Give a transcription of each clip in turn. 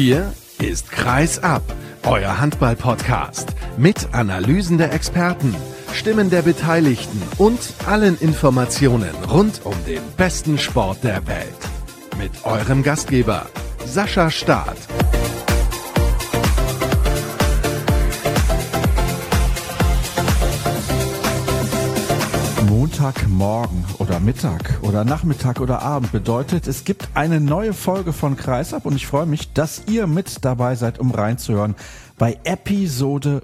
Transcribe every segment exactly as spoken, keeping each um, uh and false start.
Hier ist Kreis ab, euer Handball-Podcast mit Analysen der Experten, Stimmen der Beteiligten und allen Informationen rund um den besten Sport der Welt. Mit eurem Gastgeber Sascha Staat. Montagmorgen oder Mittag oder Nachmittag oder Abend bedeutet, es gibt eine neue Folge von Kreis ab und ich freue mich, dass ihr mit dabei seid, um reinzuhören bei Episode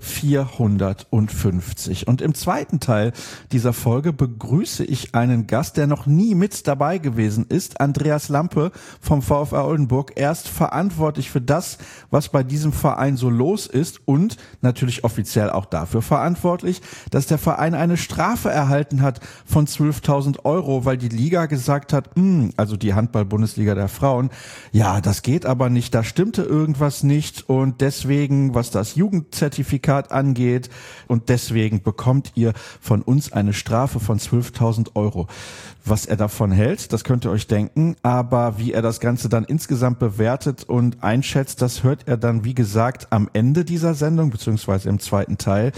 vierhundertfünfzig. Und im zweiten Teil dieser Folge begrüße ich einen Gast, der noch nie mit dabei gewesen ist, Andreas Lampe vom VfR Oldenburg. Er ist verantwortlich für das, was bei diesem Verein so los ist und natürlich offiziell auch dafür verantwortlich, dass der Verein eine Strafe erhalten hat von zwölftausend Euro, weil die Liga gesagt hat, mh, also die Handball-Bundesliga der Frauen, ja, das geht aber nicht, da stimmte irgendwas nicht und deswegen, was das Jugendzertifikat angeht, und deswegen bekommt ihr von uns eine Strafe von zwölftausend Euro. Was er davon hält, das könnt ihr euch denken, aber wie er das Ganze dann insgesamt bewertet und einschätzt, das hört er dann, wie gesagt, am Ende dieser Sendung, beziehungsweise im zweiten Teil.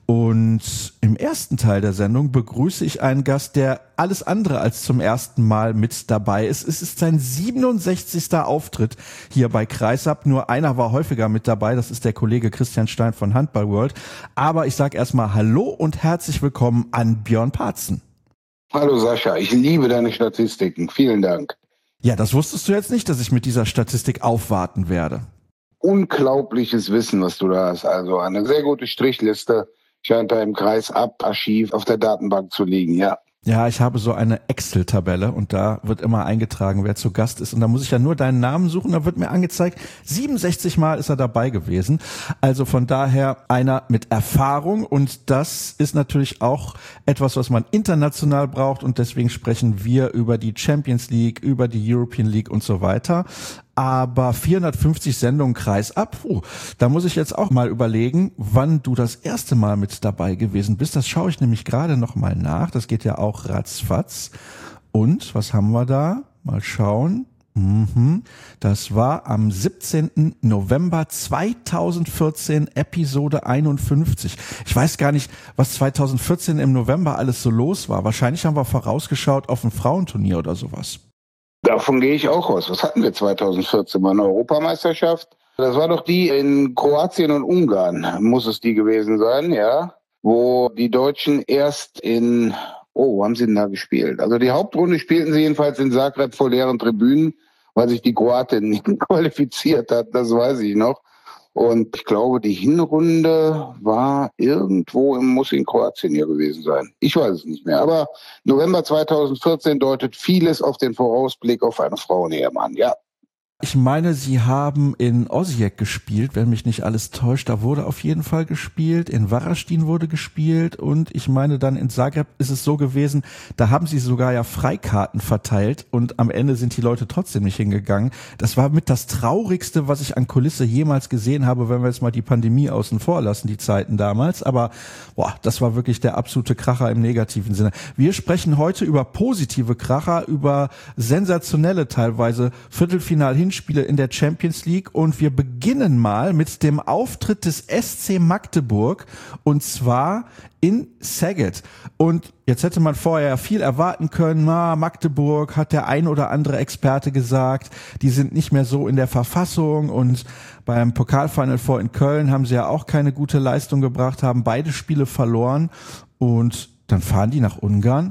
Und im ersten Teil der Sendung begrüße ich einen Gast, der alles andere als zum ersten Mal mit dabei ist. Es ist sein siebenundsechzigster Auftritt hier bei Kreisab. Nur einer war häufiger mit dabei, das ist der Kollege Christian Stein von Handball World. Aber ich sage erstmal Hallo und herzlich willkommen an Björn Parzen. Hallo Sascha, ich liebe deine Statistiken. Vielen Dank. Ja, das wusstest du jetzt nicht, dass ich mit dieser Statistik aufwarten werde. Unglaubliches Wissen, was du da hast. Also eine sehr gute Strichliste scheint da im Kreisab-Archiv auf der Datenbank zu liegen, ja. Ja, ich habe so eine Excel-Tabelle und da wird immer eingetragen, wer zu Gast ist. Und da muss ich ja nur deinen Namen suchen, da wird mir angezeigt, siebenundsechzig Mal ist er dabei gewesen. Also von daher einer mit Erfahrung und das ist natürlich auch etwas, was man international braucht und deswegen sprechen wir über die Champions League, über die European League und so weiter. Aber vierhundertfünfzig Sendungen Kreis ab, puh, da muss ich jetzt auch mal überlegen, wann du das erste Mal mit dabei gewesen bist. Das schaue ich nämlich gerade noch mal nach. Das geht ja auch ratzfatz. Und was haben wir da? Mal schauen. Mhm. Das war am siebzehnten November zweitausendvierzehn, Episode einundfünfzig. Ich weiß gar nicht, was zweitausendvierzehn im November alles so los war. Wahrscheinlich haben wir vorausgeschaut auf ein Frauenturnier oder sowas. Davon gehe ich auch aus. Was hatten wir zweitausendvierzehn? Mal eine Europameisterschaft? Das war doch die in Kroatien und Ungarn, muss es die gewesen sein, ja? Wo die Deutschen erst in, oh, wo haben sie denn da gespielt? Also die Hauptrunde spielten sie jedenfalls in Zagreb vor leeren Tribünen, weil sich die Kroatin nicht qualifiziert hat, das weiß ich noch. Und ich glaube, die Hinrunde war irgendwo, im, muss in Kroatien hier gewesen sein. Ich weiß es nicht mehr. Aber November zweitausendvierzehn deutet vieles auf den Vorausblick auf eine Frauen-E M an, ja. Ich meine, sie haben in Osijek gespielt, wenn mich nicht alles täuscht. Da wurde auf jeden Fall gespielt. In Varaždin wurde gespielt. Und ich meine, dann in Zagreb ist es so gewesen, da haben sie sogar ja Freikarten verteilt. Und am Ende sind die Leute trotzdem nicht hingegangen. Das war mit das Traurigste, was ich an Kulisse jemals gesehen habe, wenn wir jetzt mal die Pandemie außen vor lassen, die Zeiten damals. Aber boah, das war wirklich der absolute Kracher im negativen Sinne. Wir sprechen heute über positive Kracher, über sensationelle teilweise Viertelfinal hin Spiele in der Champions League und wir beginnen mal mit dem Auftritt des S C Magdeburg und zwar in Szeged. Und jetzt hätte man vorher viel erwarten können, na, Magdeburg hat der ein oder andere Experte gesagt, die sind nicht mehr so in der Verfassung und beim Pokalfinal vor in Köln haben sie ja auch keine gute Leistung gebracht, haben beide Spiele verloren und dann fahren die nach Ungarn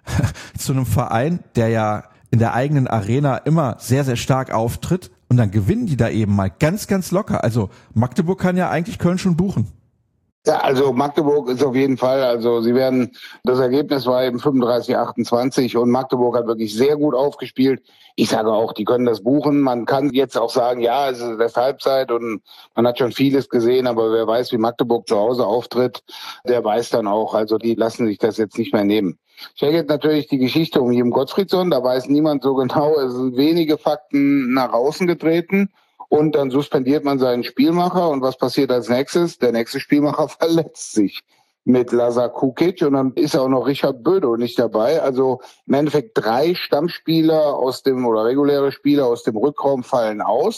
zu einem Verein, der ja in der eigenen Arena immer sehr, sehr stark auftritt und dann gewinnen die da eben mal ganz, ganz locker. Also Magdeburg kann ja eigentlich Köln schon buchen. Ja, also Magdeburg ist auf jeden Fall, also sie werden, das Ergebnis war eben fünfunddreißig achtundzwanzig und Magdeburg hat wirklich sehr gut aufgespielt. Ich sage auch, die können das buchen. Man kann jetzt auch sagen, ja, es ist erst Halbzeit und man hat schon vieles gesehen, aber wer weiß, wie Magdeburg zu Hause auftritt, der weiß dann auch, also die lassen sich das jetzt nicht mehr nehmen. Szeged natürlich die Geschichte um Jim Gottfriedson, da weiß niemand so genau, es sind wenige Fakten nach außen getreten und dann suspendiert man seinen Spielmacher und was passiert als nächstes? Der nächste Spielmacher verletzt sich mit Lazar Kukic und dann ist auch noch Richard Bödo nicht dabei. Also im Endeffekt drei Stammspieler aus dem oder reguläre Spieler aus dem Rückraum fallen aus.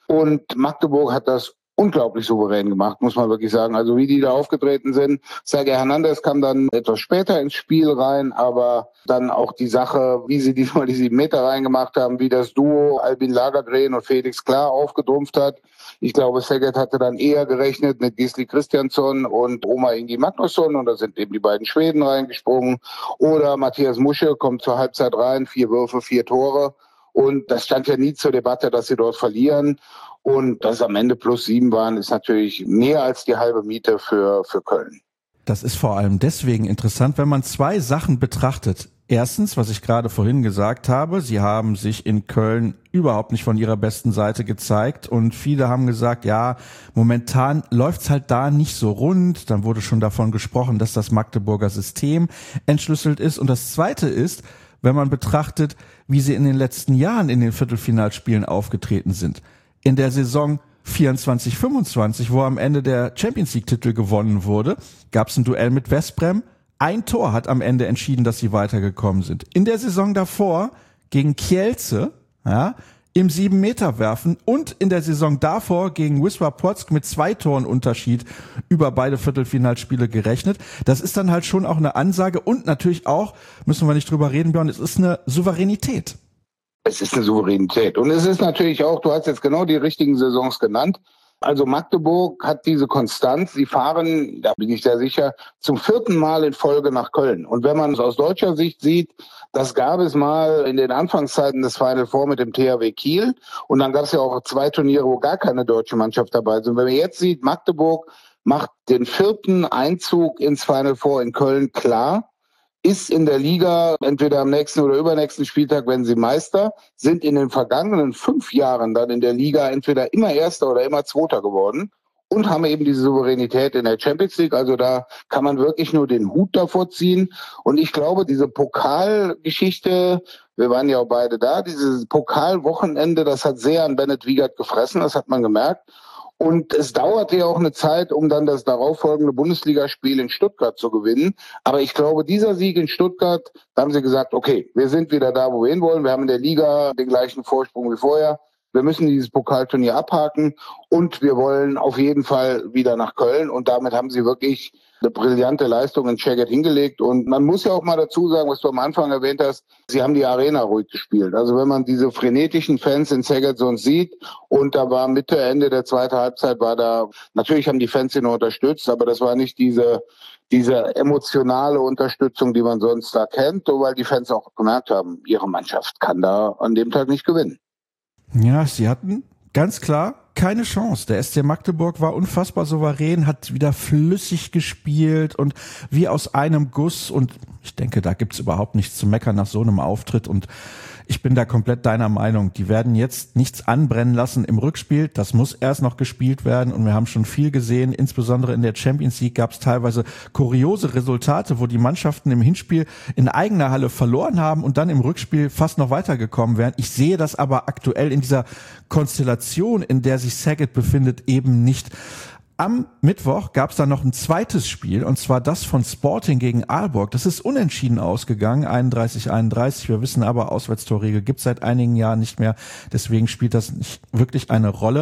Und Magdeburg hat das unglaublich souverän gemacht, muss man wirklich sagen. Also wie die da aufgetreten sind. Sergio Hernandez kam dann etwas später ins Spiel rein, aber dann auch die Sache, wie sie diesmal die sieben Meter reingemacht haben, wie das Duo Albin Lagergren und Felix Klar aufgetrumpft hat. Ich glaube, Szeged hatte dann eher gerechnet mit Gisli Kristjansson und Oma Ingi Magnusson und da sind eben die beiden Schweden reingesprungen. Oder Matthias Musche kommt zur Halbzeit rein, vier Würfe, vier Tore. Und das stand ja nie zur Debatte, dass sie dort verlieren. Und dass am Ende plus sieben waren, ist natürlich mehr als die halbe Miete für, für Köln. Das ist vor allem deswegen interessant, wenn man zwei Sachen betrachtet. Erstens, was ich gerade vorhin gesagt habe, sie haben sich in Köln überhaupt nicht von ihrer besten Seite gezeigt und viele haben gesagt, ja, momentan läuft's halt da nicht so rund. Dann wurde schon davon gesprochen, dass das Magdeburger System entschlüsselt ist. Und das Zweite ist, wenn man betrachtet, wie sie in den letzten Jahren in den Viertelfinalspielen aufgetreten sind. In der Saison vierundzwanzig fünfundzwanzig, wo am Ende der Champions League-Titel gewonnen wurde, gab es ein Duell mit Westbrem. Ein Tor hat am Ende entschieden, dass sie weitergekommen sind. In der Saison davor gegen Kielce, ja, im sieben-Meter-Werfen und in der Saison davor gegen Wisła Płock mit zwei Toren Unterschied über beide Viertelfinalspiele gerechnet. Das ist dann halt schon auch eine Ansage und natürlich auch, müssen wir nicht drüber reden, Björn, es ist eine Souveränität. Es ist eine Souveränität. Und es ist natürlich auch, du hast jetzt genau die richtigen Saisons genannt. Also Magdeburg hat diese Konstanz. Sie fahren, da bin ich sehr sicher, zum vierten Mal in Folge nach Köln. Und wenn man es aus deutscher Sicht sieht, das gab es mal in den Anfangszeiten des Final Four mit dem T H W Kiel. Und dann gab es ja auch zwei Turniere, wo gar keine deutsche Mannschaft dabei ist. Und wenn man jetzt sieht, Magdeburg macht den vierten Einzug ins Final Four in Köln klar, ist in der Liga entweder am nächsten oder übernächsten Spieltag, wenn sie Meister, sind in den vergangenen fünf Jahren dann in der Liga entweder immer Erster oder immer Zweiter geworden und haben eben diese Souveränität in der Champions League. Also da kann man wirklich nur den Hut davor ziehen. Und ich glaube, diese Pokalgeschichte, wir waren ja auch beide da, dieses Pokalwochenende, das hat sehr an Bennett Wiegert gefressen, das hat man gemerkt. Und es dauerte ja auch eine Zeit, um dann das darauffolgende Bundesligaspiel in Stuttgart zu gewinnen. Aber ich glaube, dieser Sieg in Stuttgart, da haben sie gesagt, okay, wir sind wieder da, wo wir hinwollen. Wir haben in der Liga den gleichen Vorsprung wie vorher. Wir müssen dieses Pokalturnier abhaken und wir wollen auf jeden Fall wieder nach Köln. Und damit haben sie wirklich eine brillante Leistung in Szeged hingelegt. Und man muss ja auch mal dazu sagen, was du am Anfang erwähnt hast, sie haben die Arena ruhig gespielt. Also wenn man diese frenetischen Fans in Szeged so sieht und da war Mitte, Ende der zweiten Halbzeit war da, natürlich haben die Fans ihn unterstützt, aber das war nicht diese diese emotionale Unterstützung, die man sonst da kennt, weil die Fans auch gemerkt haben, ihre Mannschaft kann da an dem Tag nicht gewinnen. Ja, sie hatten ganz klar keine Chance. Der S C Magdeburg war unfassbar souverän, hat wieder flüssig gespielt und wie aus einem Guss. Und ich denke, da gibt's überhaupt nichts zu meckern nach so einem Auftritt. Und ich bin da komplett deiner Meinung. Die werden jetzt nichts anbrennen lassen im Rückspiel. Das muss erst noch gespielt werden. Und wir haben schon viel gesehen. Insbesondere in der Champions League gab es teilweise kuriose Resultate, wo die Mannschaften im Hinspiel in eigener Halle verloren haben und dann im Rückspiel fast noch weitergekommen wären. Ich sehe das aber aktuell in dieser Konstellation, in der sich Szeged befindet, eben nicht. Am Mittwoch gab es dann noch ein zweites Spiel, und zwar das von Sporting gegen Aalborg. Das ist unentschieden ausgegangen, einunddreißig einunddreißig. Wir wissen aber, Auswärtstorregel gibt es seit einigen Jahren nicht mehr. Deswegen spielt das nicht wirklich eine Rolle.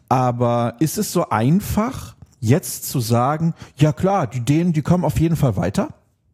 Aber ist es so einfach, jetzt zu sagen, ja klar, die Dänen, die kommen auf jeden Fall weiter?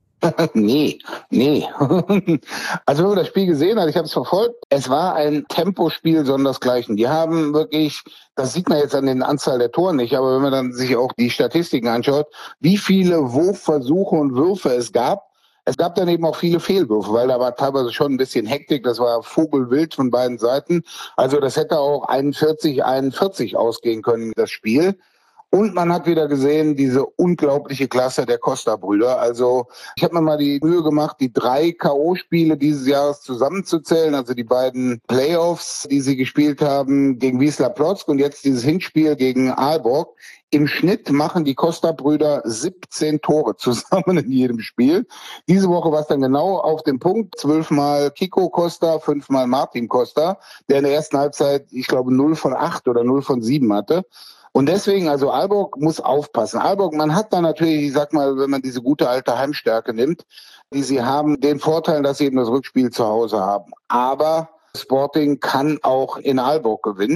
Nee, nee. Also wenn man das Spiel gesehen hat, ich habe es verfolgt, es war ein Tempospiel sondersgleichen. Die haben wirklich, das sieht man jetzt an den Anzahl der Tore nicht, aber wenn man dann sich auch die Statistiken anschaut, wie viele Wurfversuche und Würfe es gab, es gab dann eben auch viele Fehlwürfe, weil da war teilweise schon ein bisschen Hektik, das war vogelwild von beiden Seiten. Also das hätte auch einundvierzig einundvierzig ausgehen können, das Spiel. Und man hat wieder gesehen, diese unglaubliche Klasse der Costa-Brüder. Also ich habe mir mal die Mühe gemacht, die drei K O-Spiele dieses Jahres zusammenzuzählen. Also die beiden Playoffs, die sie gespielt haben gegen Wisła Płock und jetzt dieses Hinspiel gegen Aalborg. Im Schnitt machen die Costa-Brüder siebzehn Tore zusammen in jedem Spiel. Diese Woche war es dann genau auf dem Punkt. Zwölfmal Kiko Costa, fünfmal Martin Costa, der in der ersten Halbzeit, ich glaube, null von acht oder null von sieben hatte. Und deswegen, also Aalborg muss aufpassen. Aalborg, man hat da natürlich, ich sag mal, wenn man diese gute alte Heimstärke nimmt, die sie haben, den Vorteil, dass sie eben das Rückspiel zu Hause haben. Aber Sporting kann auch in Aalborg gewinnen.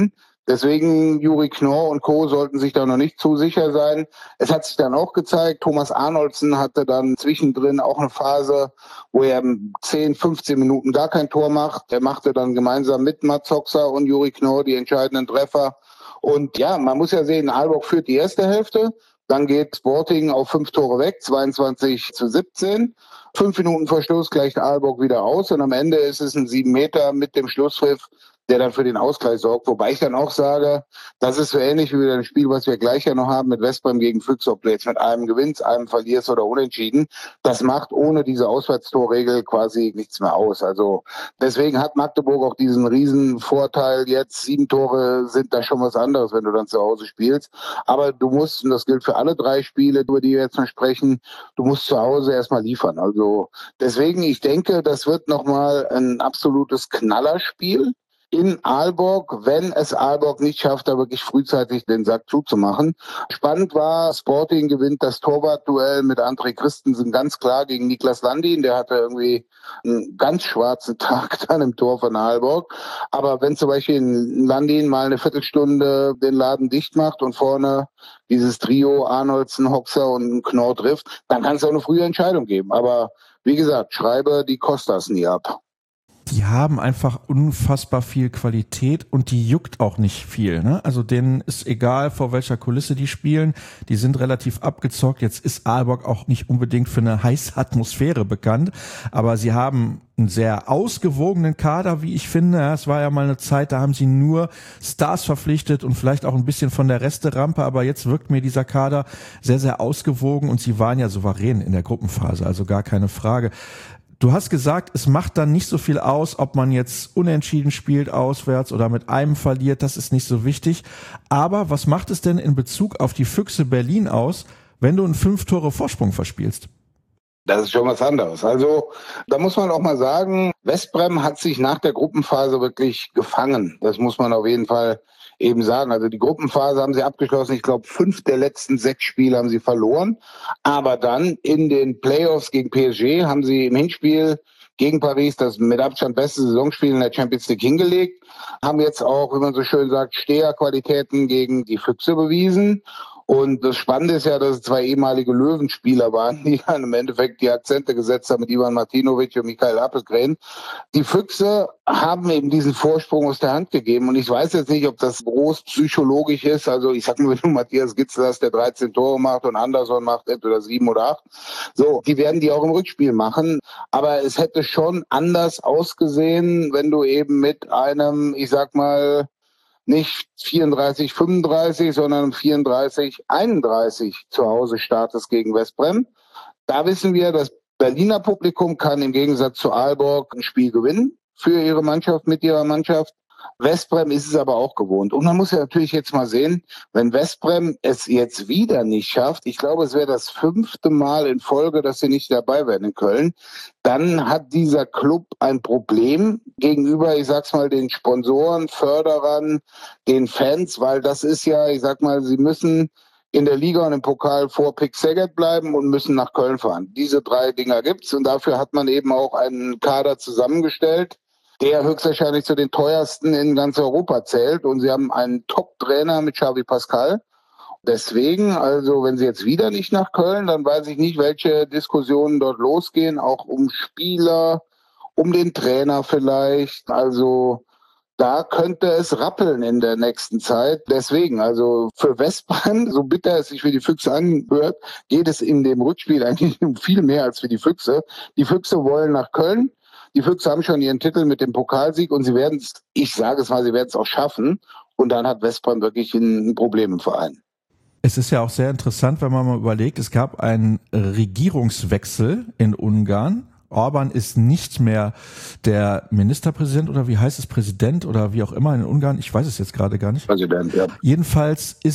Deswegen Juri Knorr und Co. sollten sich da noch nicht zu sicher sein. Es hat sich dann auch gezeigt, Thomas Arnoldsen hatte dann zwischendrin auch eine Phase, wo er zehn, fünfzehn Minuten gar kein Tor macht. Er machte dann gemeinsam mit Mats Hoxha und Juri Knorr die entscheidenden Treffer. Und ja, man muss ja sehen, Aalborg führt die erste Hälfte. Dann geht Sporting auf fünf Tore weg, zweiundzwanzig zu siebzehn. Fünf Minuten vor Schluss gleicht Aalborg wieder aus. Und am Ende ist es ein sieben Meter mit dem Schlusspfiff, der dann für den Ausgleich sorgt. Wobei ich dann auch sage, das ist so ähnlich wie ein Spiel, was wir gleich ja noch haben mit Westbrem gegen Füchse, ob du jetzt mit einem gewinnst, einem verlierst oder unentschieden. Das macht ohne diese Auswärtstorregel quasi nichts mehr aus. Also deswegen hat Magdeburg auch diesen riesen Vorteil jetzt. Sieben Tore sind da schon was anderes, wenn du dann zu Hause spielst. Aber du musst, und das gilt für alle drei Spiele, über die wir jetzt noch sprechen, du musst zu Hause erstmal liefern. Also deswegen, ich denke, das wird nochmal ein absolutes Knallerspiel in Aalborg, wenn es Aalborg nicht schafft, da wirklich frühzeitig den Sack zuzumachen. Spannend war, Sporting gewinnt das Torwartduell mit André Christensen ganz klar gegen Niklas Landin. Der hatte irgendwie einen ganz schwarzen Tag dann im Tor von Aalborg. Aber wenn zum Beispiel ein Landin mal eine Viertelstunde den Laden dicht macht und vorne dieses Trio Arnoldsen, Hoxha und Knorr trifft, dann kann es auch eine frühe Entscheidung geben. Aber wie gesagt, schreibe die Kostas nie ab. Die haben einfach unfassbar viel Qualität und die juckt auch nicht viel, ne? Also denen ist egal, vor welcher Kulisse die spielen. Die sind relativ abgezockt. Jetzt ist Aalborg auch nicht unbedingt für eine heiße Atmosphäre bekannt, aber sie haben einen sehr ausgewogenen Kader, wie ich finde. Es war ja mal eine Zeit, da haben sie nur Stars verpflichtet und vielleicht auch ein bisschen von der Resterampe, aber jetzt wirkt mir dieser Kader sehr, sehr ausgewogen und sie waren ja souverän in der Gruppenphase, also gar keine Frage. Du hast gesagt, es macht dann nicht so viel aus, ob man jetzt unentschieden spielt auswärts oder mit einem verliert, das ist nicht so wichtig. Aber was macht es denn in Bezug auf die Füchse Berlin aus, wenn du einen fünf Tore Vorsprung verspielst? Das ist schon was anderes. Also da muss man auch mal sagen, Westbrem hat sich nach der Gruppenphase wirklich gefangen. Das muss man auf jeden Fall eben sagen. Also die Gruppenphase haben sie abgeschlossen. Ich glaube, fünf der letzten sechs Spiele haben sie verloren. Aber dann in den Playoffs gegen P S G haben sie im Hinspiel gegen Paris das mit Abstand beste Saisonspiel in der Champions League hingelegt. Haben jetzt auch, wie man so schön sagt, Steherqualitäten gegen die Füchse bewiesen. Und das Spannende ist ja, dass es zwei ehemalige Löwenspieler waren, die dann im Endeffekt die Akzente gesetzt haben mit Ivan Martinovic und Michael Appelgren. Die Füchse haben eben diesen Vorsprung aus der Hand gegeben. Und ich weiß jetzt nicht, ob das groß psychologisch ist. Also ich sag mal, wenn du Matthias Gitzler hast, der dreizehn Tore macht und Anderson macht entweder sieben oder acht. So, die werden die auch im Rückspiel machen. Aber es hätte schon anders ausgesehen, wenn du eben mit einem, ich sag mal, nicht vierunddreißig, fünfunddreißig, sondern vierunddreißig, einunddreißig zu Hause startest gegen Westbrem. Da wissen wir, das Berliner Publikum kann im Gegensatz zu Aalborg ein Spiel gewinnen für ihre Mannschaft, mit ihrer Mannschaft. Westbrem ist es aber auch gewohnt. Und man muss ja natürlich jetzt mal sehen, wenn Westbrem es jetzt wieder nicht schafft, ich glaube, es wäre das fünfte Mal in Folge, dass sie nicht dabei werden in Köln, dann hat dieser Club ein Problem gegenüber, ich sag's mal, den Sponsoren, Förderern, den Fans, weil das ist ja, ich sag mal, sie müssen in der Liga und im Pokal vor Pick Szeged bleiben und müssen nach Köln fahren. Diese drei Dinger gibt's und dafür hat man eben auch einen Kader zusammengestellt, der höchstwahrscheinlich zu den teuersten in ganz Europa zählt. Und sie haben einen Top-Trainer mit Xavi Pascal. Deswegen, also wenn sie jetzt wieder nicht nach Köln, dann weiß ich nicht, welche Diskussionen dort losgehen, auch um Spieler, um den Trainer vielleicht. Also da könnte es rappeln in der nächsten Zeit. Deswegen, also für Westbrem, so bitter es sich für die Füchse anhört, geht es in dem Rückspiel eigentlich um viel mehr als für die Füchse. Die Füchse wollen nach Köln. Die Füchse haben schon ihren Titel mit dem Pokalsieg und sie werden es, ich sage es mal, sie werden es auch schaffen. Und dann hat Westbrem wirklich ein Problem im Verein. Es ist ja auch sehr interessant, wenn man mal überlegt, es gab einen Regierungswechsel in Ungarn. Orban ist nicht mehr der Ministerpräsident oder wie heißt es, Präsident oder wie auch immer in Ungarn. Ich weiß es jetzt gerade gar nicht. Präsident, ja. Jedenfalls ist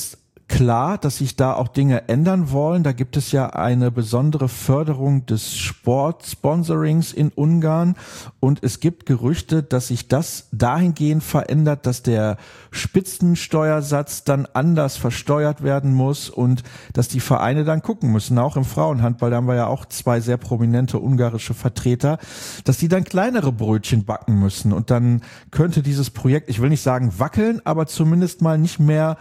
klar, dass sich da auch Dinge ändern wollen. Da gibt es ja eine besondere Förderung des Sportsponsorings in Ungarn und es gibt Gerüchte, dass sich das dahingehend verändert, dass der Spitzensteuersatz dann anders versteuert werden muss und dass die Vereine dann gucken müssen, auch im Frauenhandball, da haben wir ja auch zwei sehr prominente ungarische Vertreter, dass die dann kleinere Brötchen backen müssen und dann könnte dieses Projekt, ich will nicht sagen wackeln, aber zumindest mal nicht mehr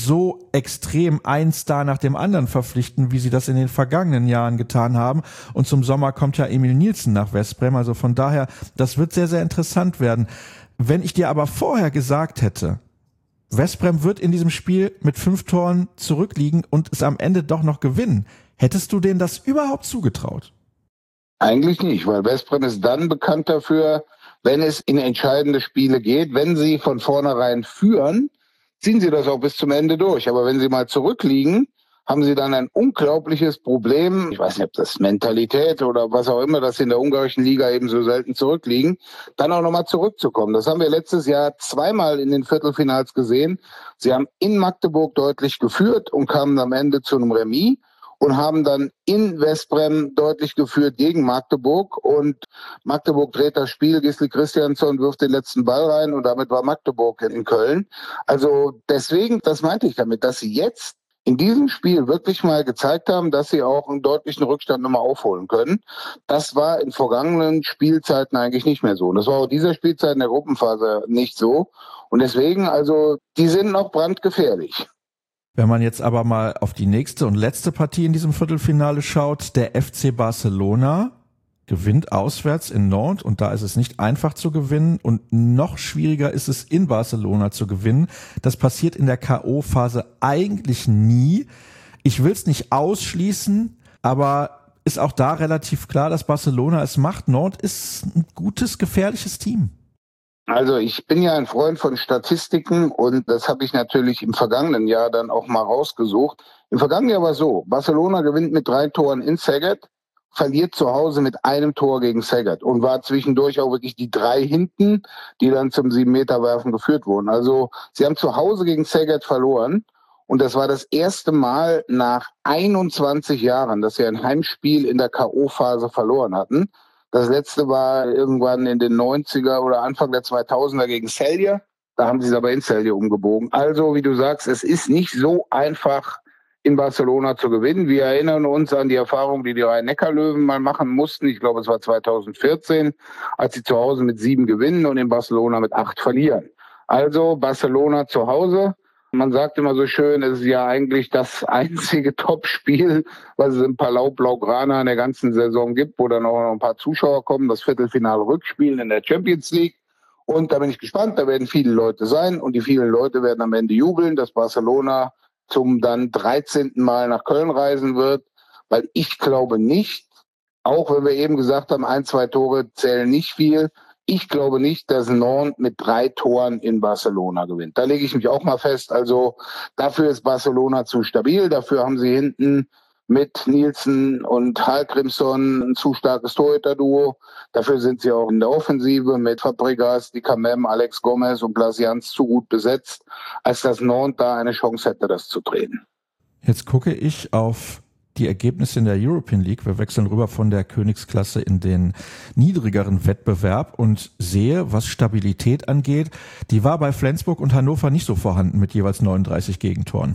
so extrem ein Star nach dem anderen verpflichten, wie sie das in den vergangenen Jahren getan haben. Und zum Sommer kommt ja Emil Nielsen nach Veszprém. Also von daher, das wird sehr, sehr interessant werden. Wenn ich dir aber vorher gesagt hätte, Veszprém wird in diesem Spiel mit fünf Toren zurückliegen und es am Ende doch noch gewinnen, hättest du denen das überhaupt zugetraut? Eigentlich nicht, weil Veszprém ist dann bekannt dafür, wenn es in entscheidende Spiele geht, wenn sie von vornherein führen, ziehen sie das auch bis zum Ende durch. Aber wenn sie mal zurückliegen, haben sie dann ein unglaubliches Problem. Ich weiß nicht, ob das Mentalität oder was auch immer, dass sie in der ungarischen Liga eben so selten zurückliegen, dann auch nochmal zurückzukommen. Das haben wir letztes Jahr zweimal in den Viertelfinals gesehen. Sie haben in Magdeburg deutlich geführt und kamen am Ende zu einem Remis und haben dann in Veszprém deutlich geführt gegen Magdeburg. Und Magdeburg dreht das Spiel, Gisli Christiansson wirft den letzten Ball rein und damit war Magdeburg in Köln. Also deswegen, das meinte ich damit, dass sie jetzt in diesem Spiel wirklich mal gezeigt haben, dass sie auch einen deutlichen Rückstand nochmal aufholen können. Das war in vergangenen Spielzeiten eigentlich nicht mehr so. Und das war auch dieser Spielzeit in der Gruppenphase nicht so. Und deswegen, also, die sind noch brandgefährlich. Wenn man jetzt aber mal auf die nächste und letzte Partie in diesem Viertelfinale schaut, der F C Barcelona gewinnt auswärts in Nantes und da ist es nicht einfach zu gewinnen und noch schwieriger ist es in Barcelona zu gewinnen. Das passiert in der K O-Phase eigentlich nie. Ich will es nicht ausschließen, aber ist auch da relativ klar, dass Barcelona es macht. Nantes ist ein gutes, gefährliches Team. Also ich bin ja ein Freund von Statistiken und das habe ich natürlich im vergangenen Jahr dann auch mal rausgesucht. Im vergangenen Jahr war es so, Barcelona gewinnt mit drei Toren in Szeged, verliert zu Hause mit einem Tor gegen Szeged und war zwischendurch auch wirklich die drei hinten, die dann zum sieben-Meter-Werfen geführt wurden. Also sie haben zu Hause gegen Szeged verloren und das war das erste Mal nach einundzwanzig Jahren, dass sie ein Heimspiel in der K O-Phase verloren hatten. Das letzte war irgendwann in den neunziger oder Anfang der zweitausender gegen Celje. Da haben sie es aber in Celje umgebogen. Also, wie du sagst, es ist nicht so einfach, in Barcelona zu gewinnen. Wir erinnern uns an die Erfahrung, die die Rhein-Neckar-Löwen mal machen mussten. Ich glaube, es war zweitausendvierzehn, als sie zu Hause mit sieben gewinnen und in Barcelona mit acht verlieren. Also Barcelona zu Hause. Man sagt immer so schön, es ist ja eigentlich das einzige Top-Spiel, was es im Palau Blaugrana in der ganzen Saison gibt, wo dann auch noch ein paar Zuschauer kommen, das Viertelfinale-Rückspiel in der Champions League. Und da bin ich gespannt, da werden viele Leute sein und die vielen Leute werden am Ende jubeln, dass Barcelona zum dann dreizehnten Mal nach Köln reisen wird, weil ich glaube nicht, auch wenn wir eben gesagt haben, ein, zwei Tore zählen nicht viel, ich glaube nicht, dass Nantes mit drei Toren in Barcelona gewinnt. Da lege ich mich auch mal fest. Also dafür ist Barcelona zu stabil. Dafür haben sie hinten mit Nielsen und Hallgrímsson ein zu starkes Torhüter-Duo. Dafür sind sie auch in der Offensive mit Fabregas, Di Camem, Alex Gomez und Blasians zu gut besetzt, als dass Nantes da eine Chance hätte, das zu drehen. Jetzt gucke ich auf die Ergebnisse in der European League. Wir wechseln rüber von der Königsklasse in den niedrigeren Wettbewerb und sehe, was Stabilität angeht, die war bei Flensburg und Hannover nicht so vorhanden mit jeweils neununddreißig Gegentoren.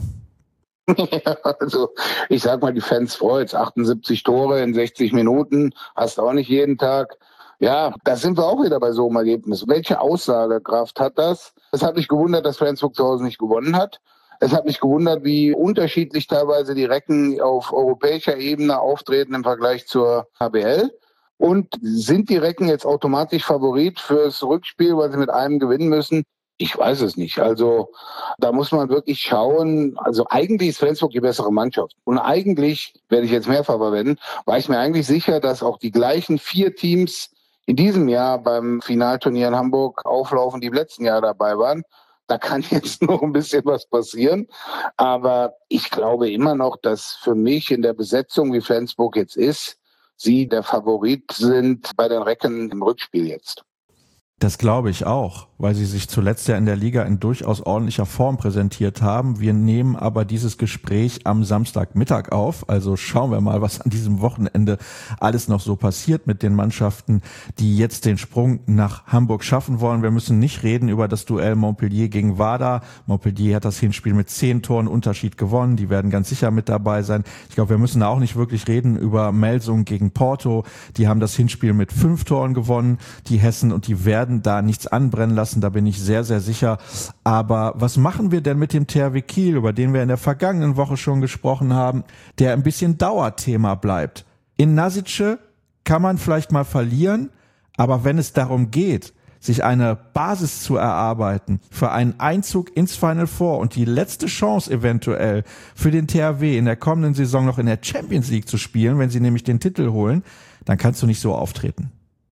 Ja, also ich sag mal, die Fans freut's. achtundsiebzig Tore in sechzig Minuten, hast auch nicht jeden Tag. Ja, da sind wir auch wieder bei so einem Ergebnis. Welche Aussagekraft hat das? Es hat mich gewundert, dass Flensburg zu Hause nicht gewonnen hat. Es hat mich gewundert, wie unterschiedlich teilweise die Recken auf europäischer Ebene auftreten im Vergleich zur H B L. Und sind die Recken jetzt automatisch Favorit fürs Rückspiel, weil sie mit einem gewinnen müssen? Ich weiß es nicht. Also da muss man wirklich schauen. Also eigentlich ist Flensburg die bessere Mannschaft. Und eigentlich, werde ich jetzt mehrfach verwenden, war ich mir eigentlich sicher, dass auch die gleichen vier Teams in diesem Jahr beim Finalturnier in Hamburg auflaufen, die im letzten Jahr dabei waren. Da kann jetzt noch ein bisschen was passieren. Aber ich glaube immer noch, dass für mich in der Besetzung, wie Flensburg jetzt ist, sie der Favorit sind bei den Recken im Rückspiel jetzt. Das glaube ich auch, weil sie sich zuletzt ja in der Liga in durchaus ordentlicher Form präsentiert haben. Wir nehmen aber dieses Gespräch am Samstagmittag auf. Also schauen wir mal, was an diesem Wochenende alles noch so passiert mit den Mannschaften, die jetzt den Sprung nach Hamburg schaffen wollen. Wir müssen nicht reden über das Duell Montpellier gegen Wada. Montpellier hat das Hinspiel mit zehn Toren Unterschied gewonnen. Die werden ganz sicher mit dabei sein. Ich glaube, wir müssen auch nicht wirklich reden über Melsung gegen Porto. Die haben das Hinspiel mit fünf Toren gewonnen, die Hessen, und die werden da nichts anbrennen lassen, da bin ich sehr, sehr sicher. Aber was machen wir denn mit dem T H W Kiel, über den wir in der vergangenen Woche schon gesprochen haben, der ein bisschen Dauerthema bleibt? In Nasice kann man vielleicht mal verlieren, aber wenn es darum geht, sich eine Basis zu erarbeiten für einen Einzug ins Final Four und die letzte Chance eventuell für den T H W in der kommenden Saison noch in der Champions League zu spielen, wenn sie nämlich den Titel holen, dann kannst du nicht so auftreten.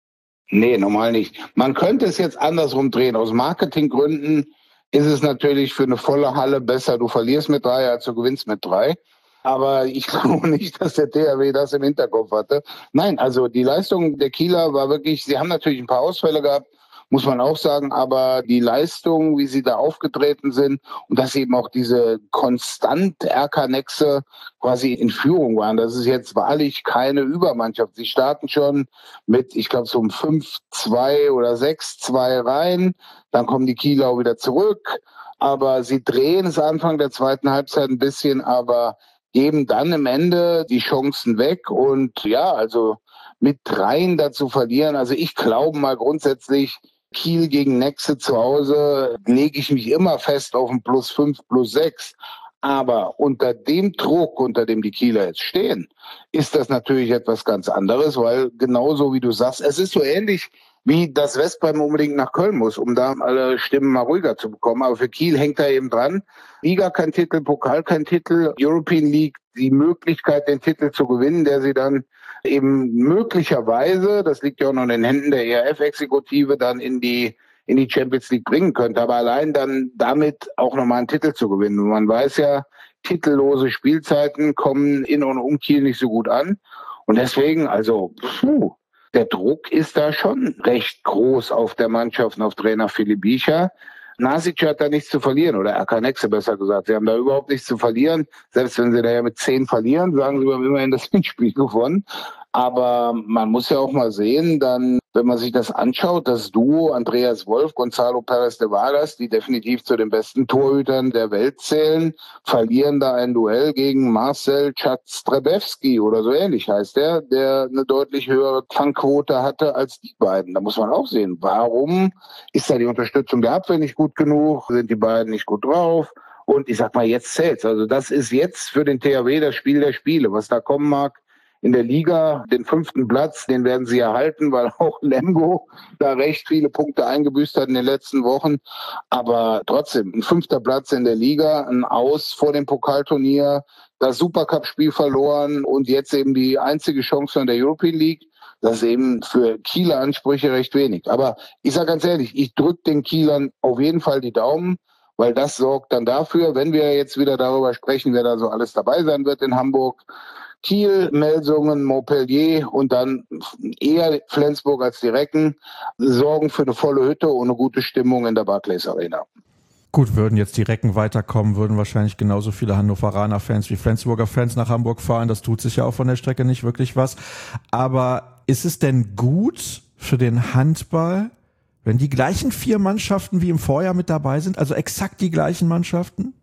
Nee, normal nicht. Man könnte es jetzt andersrum drehen. Aus Marketinggründen ist es natürlich für eine volle Halle besser, du verlierst mit drei, als du gewinnst mit drei. Aber ich glaube nicht, dass der T H W das im Hinterkopf hatte. Nein, also die Leistung der Kieler war wirklich, sie haben natürlich ein paar Ausfälle gehabt, muss man auch sagen, aber die Leistung, wie sie da aufgetreten sind und dass eben auch diese konstant Erkanexe quasi in Führung waren, das ist jetzt wahrlich keine Übermannschaft. Sie starten schon mit, ich glaube, so um fünf zwei oder sechs zwei rein, dann kommen die Kieler auch wieder zurück, aber sie drehen es Anfang der zweiten Halbzeit ein bisschen, aber geben dann am Ende die Chancen weg und ja, also mit dreien dazu verlieren, also ich glaube mal grundsätzlich, Kiel gegen Nexe zu Hause lege ich mich immer fest auf ein plus fünf, plus sechs. Aber unter dem Druck, unter dem die Kieler jetzt stehen, ist das natürlich etwas ganz anderes, weil genauso wie du sagst, es ist so ähnlich wie das Westbrem unbedingt nach Köln muss, um da alle Stimmen mal ruhiger zu bekommen. Aber für Kiel hängt da eben dran. Liga kein Titel, Pokal kein Titel, European League die Möglichkeit, den Titel zu gewinnen, der sie dann eben möglicherweise, das liegt ja auch noch in den Händen der E R F-Exekutive, dann in die in die Champions League bringen könnte. Aber allein dann damit auch nochmal einen Titel zu gewinnen. Und man weiß ja, titellose Spielzeiten kommen in und um Kiel nicht so gut an. Und deswegen, also, puh, der Druck ist da schon recht groß auf der Mannschaft und auf Trainer Philipp Biecher. Nasice hat da nichts zu verlieren, oder Erkanexe besser gesagt. Sie haben da überhaupt nichts zu verlieren. Selbst wenn sie da ja mit zehn verlieren, sagen sie, wir haben immerhin das Hinspiel gewonnen. Aber man muss ja auch mal sehen, dann, wenn man sich das anschaut, das Duo Andreas Wolf, Gonzalo Perez de Vargas, die definitiv zu den besten Torhütern der Welt zählen, verlieren da ein Duell gegen Marcel Chatstrebewski oder so ähnlich heißt der, der eine deutlich höhere Fangquote hatte als die beiden. Da muss man auch sehen, warum ist da die Unterstützung der Abwehr nicht gut genug? Sind die beiden nicht gut drauf? Und ich sag mal, jetzt zählt's. Also das ist jetzt für den T H W das Spiel der Spiele. Was da kommen mag, in der Liga, den fünften Platz, den werden sie erhalten, weil auch Lemgo da recht viele Punkte eingebüßt hat in den letzten Wochen. Aber trotzdem, ein fünfter Platz in der Liga, ein Aus vor dem Pokalturnier, das Supercup-Spiel verloren und jetzt eben die einzige Chance in der European League. Das ist eben für Kieler Ansprüche recht wenig. Aber ich sage ganz ehrlich, ich drücke den Kielern auf jeden Fall die Daumen, weil das sorgt dann dafür, wenn wir jetzt wieder darüber sprechen, wer da so alles dabei sein wird in Hamburg, Kiel, Melsungen, Montpellier und dann eher Flensburg als die Recken sorgen für eine volle Hütte und eine gute Stimmung in der Barclays Arena. Gut, würden jetzt die Recken weiterkommen, würden wahrscheinlich genauso viele Hannoveraner-Fans wie Flensburger-Fans nach Hamburg fahren. Das tut sich ja auch von der Strecke nicht wirklich was. Aber ist es denn gut für den Handball, wenn die gleichen vier Mannschaften wie im Vorjahr mit dabei sind? Also exakt die gleichen Mannschaften?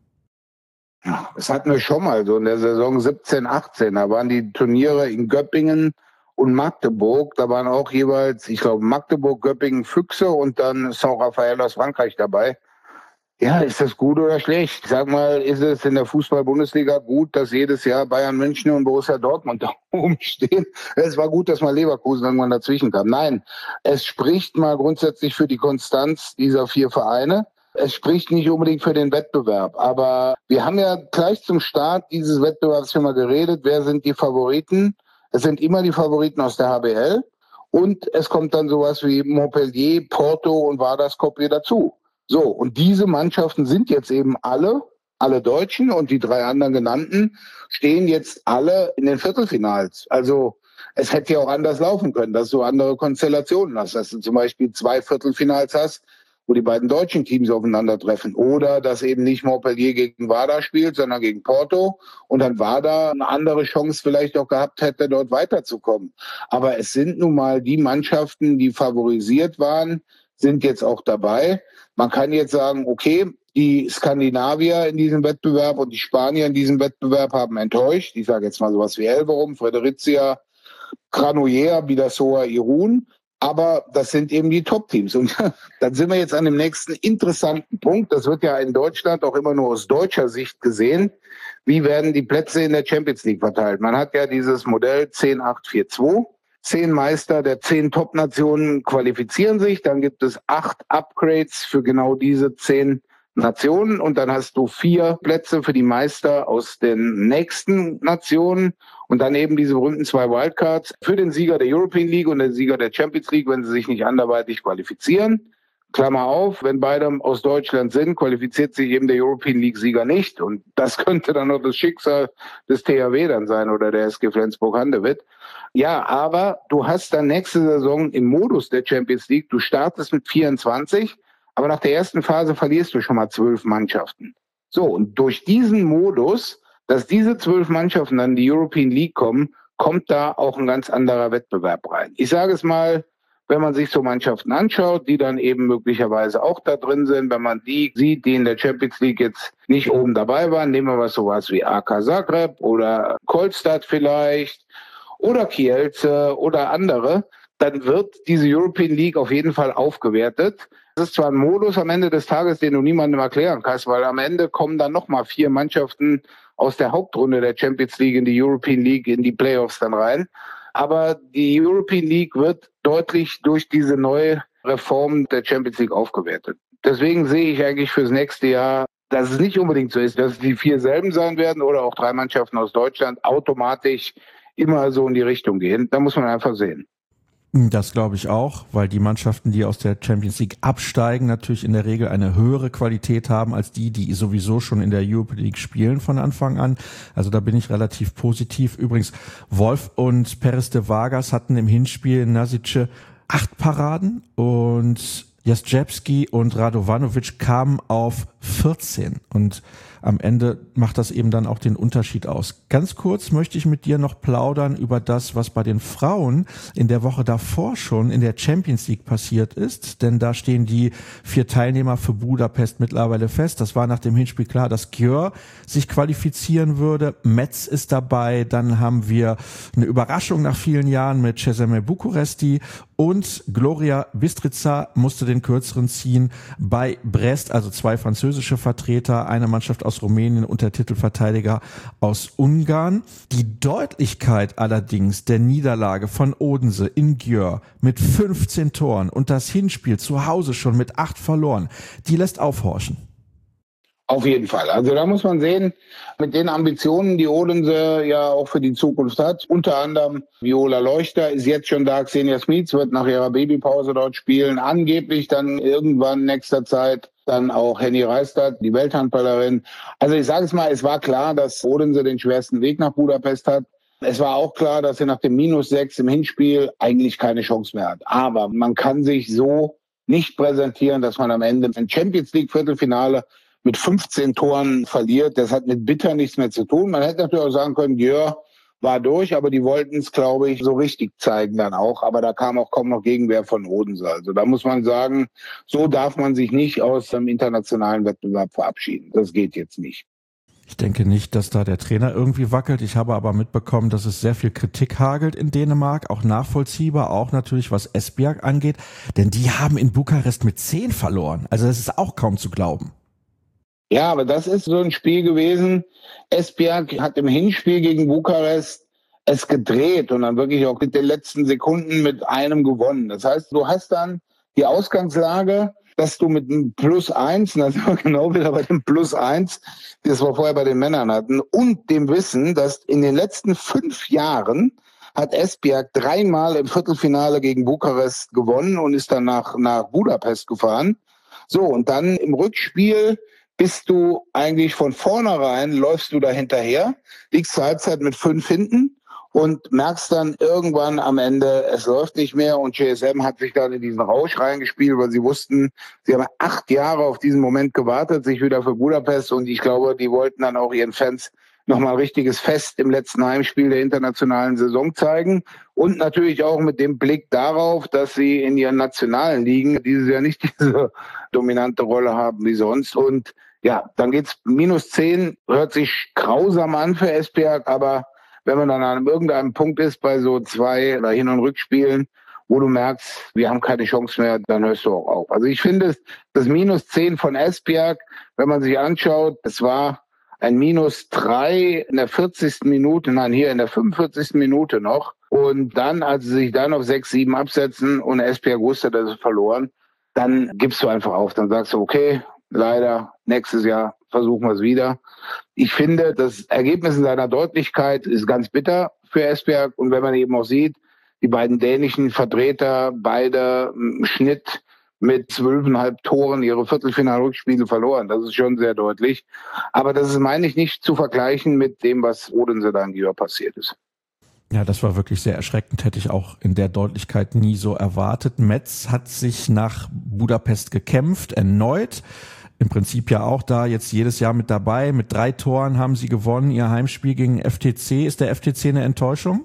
Ja, das hatten wir schon mal so in der Saison siebzehn, achtzehn. Da waren die Turniere in Göppingen und Magdeburg. Da waren auch jeweils, ich glaube, Magdeburg, Göppingen, Füchse und dann Saint-Raphael aus Frankreich dabei. Ja, ist das gut oder schlecht? Ich sag mal, ist es in der Fußball-Bundesliga gut, dass jedes Jahr Bayern München und Borussia Dortmund da oben stehen? Es war gut, dass mal Leverkusen irgendwann dazwischen kam. Nein, es spricht mal grundsätzlich für die Konstanz dieser vier Vereine. Es spricht nicht unbedingt für den Wettbewerb, aber wir haben ja gleich zum Start dieses Wettbewerbs schon mal geredet, wer sind die Favoriten? Es sind immer die Favoriten aus der H B L und es kommt dann sowas wie Montpellier, Porto und Vardar Skopje dazu. So, und diese Mannschaften sind jetzt eben alle, alle Deutschen und die drei anderen genannten, stehen jetzt alle in den Viertelfinals. Also es hätte ja auch anders laufen können, dass du andere Konstellationen hast, dass du zum Beispiel zwei Viertelfinals hast, wo die beiden deutschen Teams aufeinandertreffen. Oder dass eben nicht Montpellier gegen Vardar spielt, sondern gegen Porto. Und dann Vardar eine andere Chance vielleicht auch gehabt hätte, dort weiterzukommen. Aber es sind nun mal die Mannschaften, die favorisiert waren, sind jetzt auch dabei. Man kann jetzt sagen, okay, die Skandinavier in diesem Wettbewerb und die Spanier in diesem Wettbewerb haben enttäuscht. Ich sage jetzt mal sowas wie Elverum, Fredericia, Granollers, Bidasoa, Irun. Aber das sind eben die Top-Teams. Und dann sind wir jetzt an dem nächsten interessanten Punkt. Das wird ja in Deutschland auch immer nur aus deutscher Sicht gesehen. Wie werden die Plätze in der Champions League verteilt? Man hat ja dieses Modell zehn acht vier zwei. Zehn Meister der zehn Top-Nationen qualifizieren sich. Dann gibt es acht Upgrades für genau diese zehn Nationen. Und dann hast du vier Plätze für die Meister aus den nächsten Nationen. Und dann eben diese berühmten zwei Wildcards für den Sieger der European League und den Sieger der Champions League, wenn sie sich nicht anderweitig qualifizieren. Klammer auf, wenn beide aus Deutschland sind, qualifiziert sich eben der European League-Sieger nicht. Und das könnte dann noch das Schicksal des T H W dann sein oder der S G Flensburg-Handewitt. Ja, aber du hast dann nächste Saison im Modus der Champions League, du startest mit vierundzwanzig, aber nach der ersten Phase verlierst du schon mal zwölf Mannschaften. So, und durch diesen Modus, dass diese zwölf Mannschaften dann in die European League kommen, kommt da auch ein ganz anderer Wettbewerb rein. Ich sage es mal, wenn man sich so Mannschaften anschaut, die dann eben möglicherweise auch da drin sind, wenn man die sieht, die in der Champions League jetzt nicht oben dabei waren, nehmen wir was sowas wie A K Zagreb oder Kolstad vielleicht oder Kielce oder andere, dann wird diese European League auf jeden Fall aufgewertet. Das ist zwar ein Modus am Ende des Tages, den du niemandem erklären kannst, weil am Ende kommen dann nochmal vier Mannschaften aus der Hauptrunde der Champions League in die European League, in die Playoffs dann rein. Aber die European League wird deutlich durch diese neue Reform der Champions League aufgewertet. Deswegen sehe ich eigentlich fürs nächste Jahr, dass es nicht unbedingt so ist, dass es die vier selben sein werden oder auch drei Mannschaften aus Deutschland automatisch immer so in die Richtung gehen. Da muss man einfach sehen. Das glaube ich auch, weil die Mannschaften, die aus der Champions League absteigen, natürlich in der Regel eine höhere Qualität haben als die, die sowieso schon in der Europa League spielen von Anfang an. Also da bin ich relativ positiv. Übrigens, Wolf und Perez de Vargas hatten im Hinspiel Nasice acht Paraden und Jastrzębski und Radovanovic kamen auf vierzehn und am Ende macht das eben dann auch den Unterschied aus. Ganz kurz möchte ich mit dir noch plaudern über das, was bei den Frauen in der Woche davor schon in der Champions League passiert ist, denn da stehen die vier Teilnehmer für Budapest mittlerweile fest. Das war nach dem Hinspiel klar, dass Győr sich qualifizieren würde. Metz ist dabei, dann haben wir eine Überraschung nach vielen Jahren mit Cesame Bucuresti und Gloria Bistrița musste den kürzeren ziehen bei Brest, also zwei französische Vertreter, eine Mannschaft aus Rumänien und der Titelverteidiger aus Ungarn. Die Deutlichkeit allerdings der Niederlage von Odense in Győr mit fünfzehn Toren und das Hinspiel zu Hause schon mit acht verloren, die lässt aufhorchen. Auf jeden Fall. Also da muss man sehen, mit den Ambitionen, die Odense ja auch für die Zukunft hat, unter anderem Viola Leuchter ist jetzt schon da, Xenia Smits wird nach ihrer Babypause dort spielen, angeblich dann irgendwann nächster Zeit dann auch Henny Reistad, die Welthandballerin. Also ich sage es mal, es war klar, dass Odense den schwersten Weg nach Budapest hat. Es war auch klar, dass sie nach dem Minus sechs im Hinspiel eigentlich keine Chance mehr hat. Aber man kann sich so nicht präsentieren, dass man am Ende im Champions League Viertelfinale mit fünfzehn Toren verliert. Das hat mit Bitter nichts mehr zu tun. Man hätte natürlich auch sagen können, Győr war durch, aber die wollten es, glaube ich, so richtig zeigen dann auch. Aber da kam auch kaum noch Gegenwehr von Odense. Also da muss man sagen, so darf man sich nicht aus dem internationalen Wettbewerb verabschieden. Das geht jetzt nicht. Ich denke nicht, dass da der Trainer irgendwie wackelt. Ich habe aber mitbekommen, dass es sehr viel Kritik hagelt in Dänemark, auch nachvollziehbar, auch natürlich was Esbjerg angeht. Denn die haben in Bukarest mit zehn verloren. Also das ist auch kaum zu glauben. Ja, aber das ist so ein Spiel gewesen. Esbjerg hat im Hinspiel gegen Bukarest es gedreht und dann wirklich auch mit den letzten Sekunden mit einem gewonnen. Das heißt, du hast dann die Ausgangslage, dass du mit einem Plus eins, das war genau wieder bei dem Plus eins, das wir vorher bei den Männern hatten, und dem Wissen, dass in den letzten fünf Jahren hat Esbjerg dreimal im Viertelfinale gegen Bukarest gewonnen und ist dann nach, nach Budapest gefahren. So, und dann im Rückspiel bist du eigentlich von vornherein, läufst du da hinterher, liegst zur Halbzeit mit fünf hinten und merkst dann irgendwann am Ende, es läuft nicht mehr und G S M hat sich dann in diesen Rausch reingespielt, weil sie wussten, sie haben acht Jahre auf diesen Moment gewartet, sich wieder für Budapest, und ich glaube, die wollten dann auch ihren Fans nochmal ein richtiges Fest im letzten Heimspiel der internationalen Saison zeigen und natürlich auch mit dem Blick darauf, dass sie in ihren nationalen Ligen dieses Jahr nicht diese dominante Rolle haben wie sonst. Und ja, dann geht's minus zehn, hört sich grausam an für Esbjerg, aber wenn man dann an irgendeinem Punkt ist bei so zwei oder Hin- und Rückspielen, wo du merkst, wir haben keine Chance mehr, dann hörst du auch auf. Also ich finde, das minus zehn von Esbjerg, wenn man sich anschaut, es war ein minus drei in der vierzigsten Minute, nein, hier in der fünfundvierzigsten Minute noch. Und dann, als sie sich dann auf sechs sieben absetzen und Esbjerg wusste, dass sie verloren, dann gibst du einfach auf. Dann sagst du, okay, leider, nächstes Jahr versuchen wir es wieder. Ich finde, das Ergebnis in seiner Deutlichkeit ist ganz bitter für Esbjerg. Und wenn man eben auch sieht, die beiden dänischen Vertreter, beide im Schnitt mit zwölfeinhalb Toren ihre Viertelfinal-Rückspiele verloren. Das ist schon sehr deutlich. Aber das ist, meine ich, nicht zu vergleichen mit dem, was Odense dann hier passiert ist. Ja, das war wirklich sehr erschreckend, hätte ich auch in der Deutlichkeit nie so erwartet. Metz hat sich nach Budapest gekämpft, erneut. Im Prinzip ja auch da jetzt jedes Jahr mit dabei. Mit drei Toren haben sie gewonnen. Ihr Heimspiel gegen F T C. Ist der F T C eine Enttäuschung?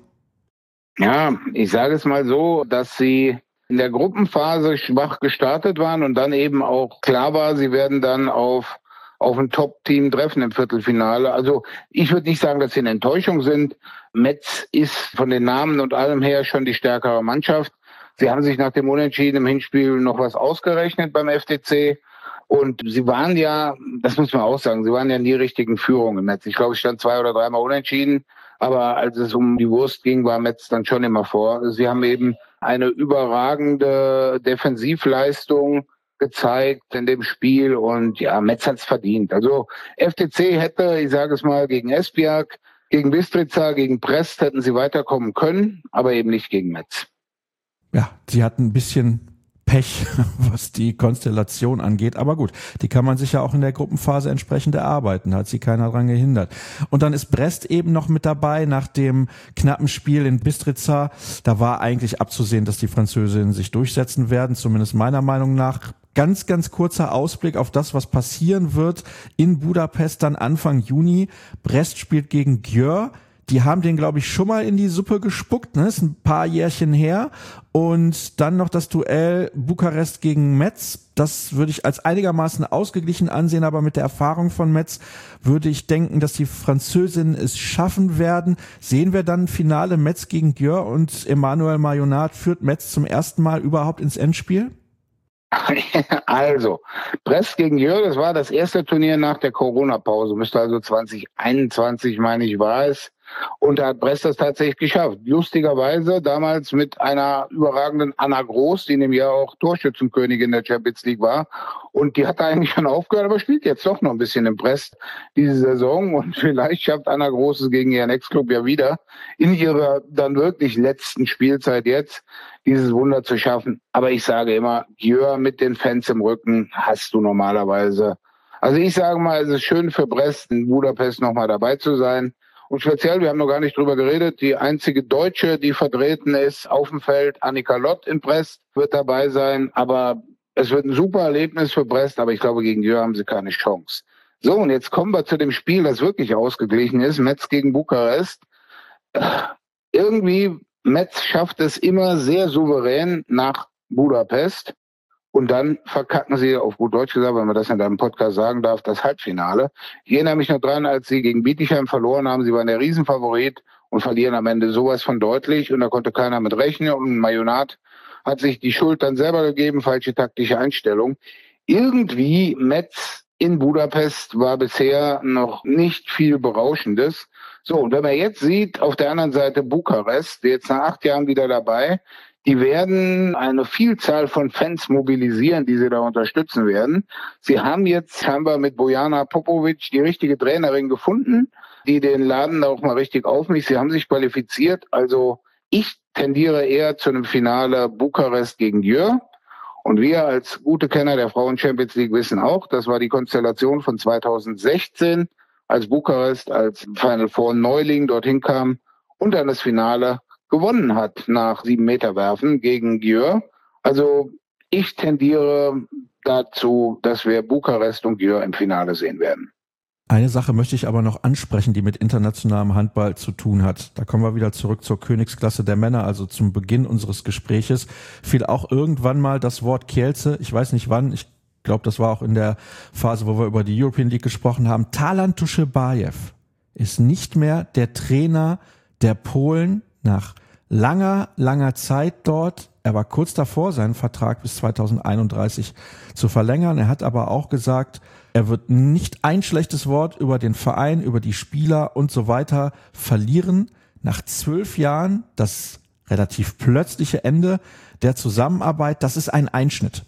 Ja, ich sage es mal so, dass sie in der Gruppenphase schwach gestartet waren und dann eben auch klar war, sie werden dann auf auf ein Top-Team treffen im Viertelfinale. Also ich würde nicht sagen, dass sie eine Enttäuschung sind. Metz ist von den Namen und allem her schon die stärkere Mannschaft. Sie haben sich nach dem Unentschieden im Hinspiel noch was ausgerechnet beim F T C. Und sie waren ja, das muss man auch sagen, sie waren ja in die richtigen Führungen im Metz. Ich glaube, es stand zwei oder dreimal unentschieden. Aber als es um die Wurst ging, war Metz dann schon immer vor. Sie haben eben eine überragende Defensivleistung gezeigt in dem Spiel. Und ja, Metz hat es verdient. Also F T C hätte, ich sage es mal, gegen Esbjerg, gegen Bistrica, gegen Brest hätten sie weiterkommen können, aber eben nicht gegen Metz. Ja, sie hatten ein bisschen Pech, was die Konstellation angeht. Aber gut, die kann man sich ja auch in der Gruppenphase entsprechend erarbeiten. Da hat sie keiner dran gehindert. Und dann ist Brest eben noch mit dabei nach dem knappen Spiel in Bistrica. Da war eigentlich abzusehen, dass die Französinnen sich durchsetzen werden, zumindest meiner Meinung nach. Ganz, ganz kurzer Ausblick auf das, was passieren wird in Budapest dann Anfang Juni. Brest spielt gegen Győr. Die haben den, glaube ich, schon mal in die Suppe gespuckt, ne? Ist ein paar Jährchen her. Und dann noch das Duell Bukarest gegen Metz. Das würde ich als einigermaßen ausgeglichen ansehen, aber mit der Erfahrung von Metz würde ich denken, dass die Französinnen es schaffen werden. Sehen wir dann Finale Metz gegen Győr und Emmanuel Marionat führt Metz zum ersten Mal überhaupt ins Endspiel? Also, Brest gegen Győr, das war das erste Turnier nach der Corona-Pause. Müsste also zwanzig einundzwanzig, meine ich, war es. Und da hat Brest das tatsächlich geschafft. Lustigerweise damals mit einer überragenden Anna Groß, die in dem Jahr auch Torschützenkönigin der Champions League war. Und die hat da eigentlich schon aufgehört, aber spielt jetzt doch noch ein bisschen in Brest diese Saison. Und vielleicht schafft Anna Groß es gegen ihren Ex-Club ja wieder in ihrer dann wirklich letzten Spielzeit jetzt dieses Wunder zu schaffen. Aber ich sage immer, Győr mit den Fans im Rücken hast du normalerweise. Also ich sage mal, es ist schön für Brest in Budapest nochmal dabei zu sein. Und speziell, wir haben noch gar nicht drüber geredet, die einzige Deutsche, die vertreten ist auf dem Feld, Annika Lott in Brest, wird dabei sein. Aber es wird ein super Erlebnis für Brest, aber ich glaube, gegen Győr haben sie keine Chance. So, und jetzt kommen wir zu dem Spiel, das wirklich ausgeglichen ist, Metz gegen Bukarest. Irgendwie, Metz schafft es immer sehr souverän nach Budapest. Und dann verkacken sie, auf gut Deutsch gesagt, wenn man das in deinem Podcast sagen darf, das Halbfinale. Ich erinnere mich noch dran, als sie gegen Bietigheim verloren haben. Sie waren der Riesenfavorit und verlieren am Ende sowas von deutlich. Und da konnte keiner mit rechnen. Und Marionat hat sich die Schuld dann selber gegeben, falsche taktische Einstellung. Irgendwie Metz in Budapest war bisher noch nicht viel Berauschendes. So, und wenn man jetzt sieht, auf der anderen Seite Bukarest, jetzt nach acht Jahren wieder dabei, die werden eine Vielzahl von Fans mobilisieren, die sie da unterstützen werden. Sie haben jetzt scheinbar mit Bojana Popovic die richtige Trainerin gefunden, die den Laden auch mal richtig aufmischt. Sie haben sich qualifiziert. Also ich tendiere eher zu einem Finale Bukarest gegen Győr. Und wir als gute Kenner der Frauen-Champions League wissen auch, das war die Konstellation von zweitausendsechzehn, als Bukarest als Final Four Neuling dorthin kam und dann das Finale gewonnen hat nach sieben Meter Werfen gegen Győr. Also ich tendiere dazu, dass wir Bukarest und Győr im Finale sehen werden. Eine Sache möchte ich aber noch ansprechen, die mit internationalem Handball zu tun hat. Da kommen wir wieder zurück zur Königsklasse der Männer, also zum Beginn unseres Gespräches. Fiel auch irgendwann mal das Wort Kielce, ich weiß nicht wann, ich glaube, das war auch in der Phase, wo wir über die European League gesprochen haben. Talant Tušebajev ist nicht mehr der Trainer der Polen nach langer, langer Zeit dort. Er war kurz davor, seinen Vertrag bis zweitausendeinunddreißig zu verlängern. Er hat aber auch gesagt, er wird nicht ein schlechtes Wort über den Verein, über die Spieler und so weiter verlieren. Nach zwölf Jahren, das relativ plötzliche Ende der Zusammenarbeit, das ist ein Einschnitt.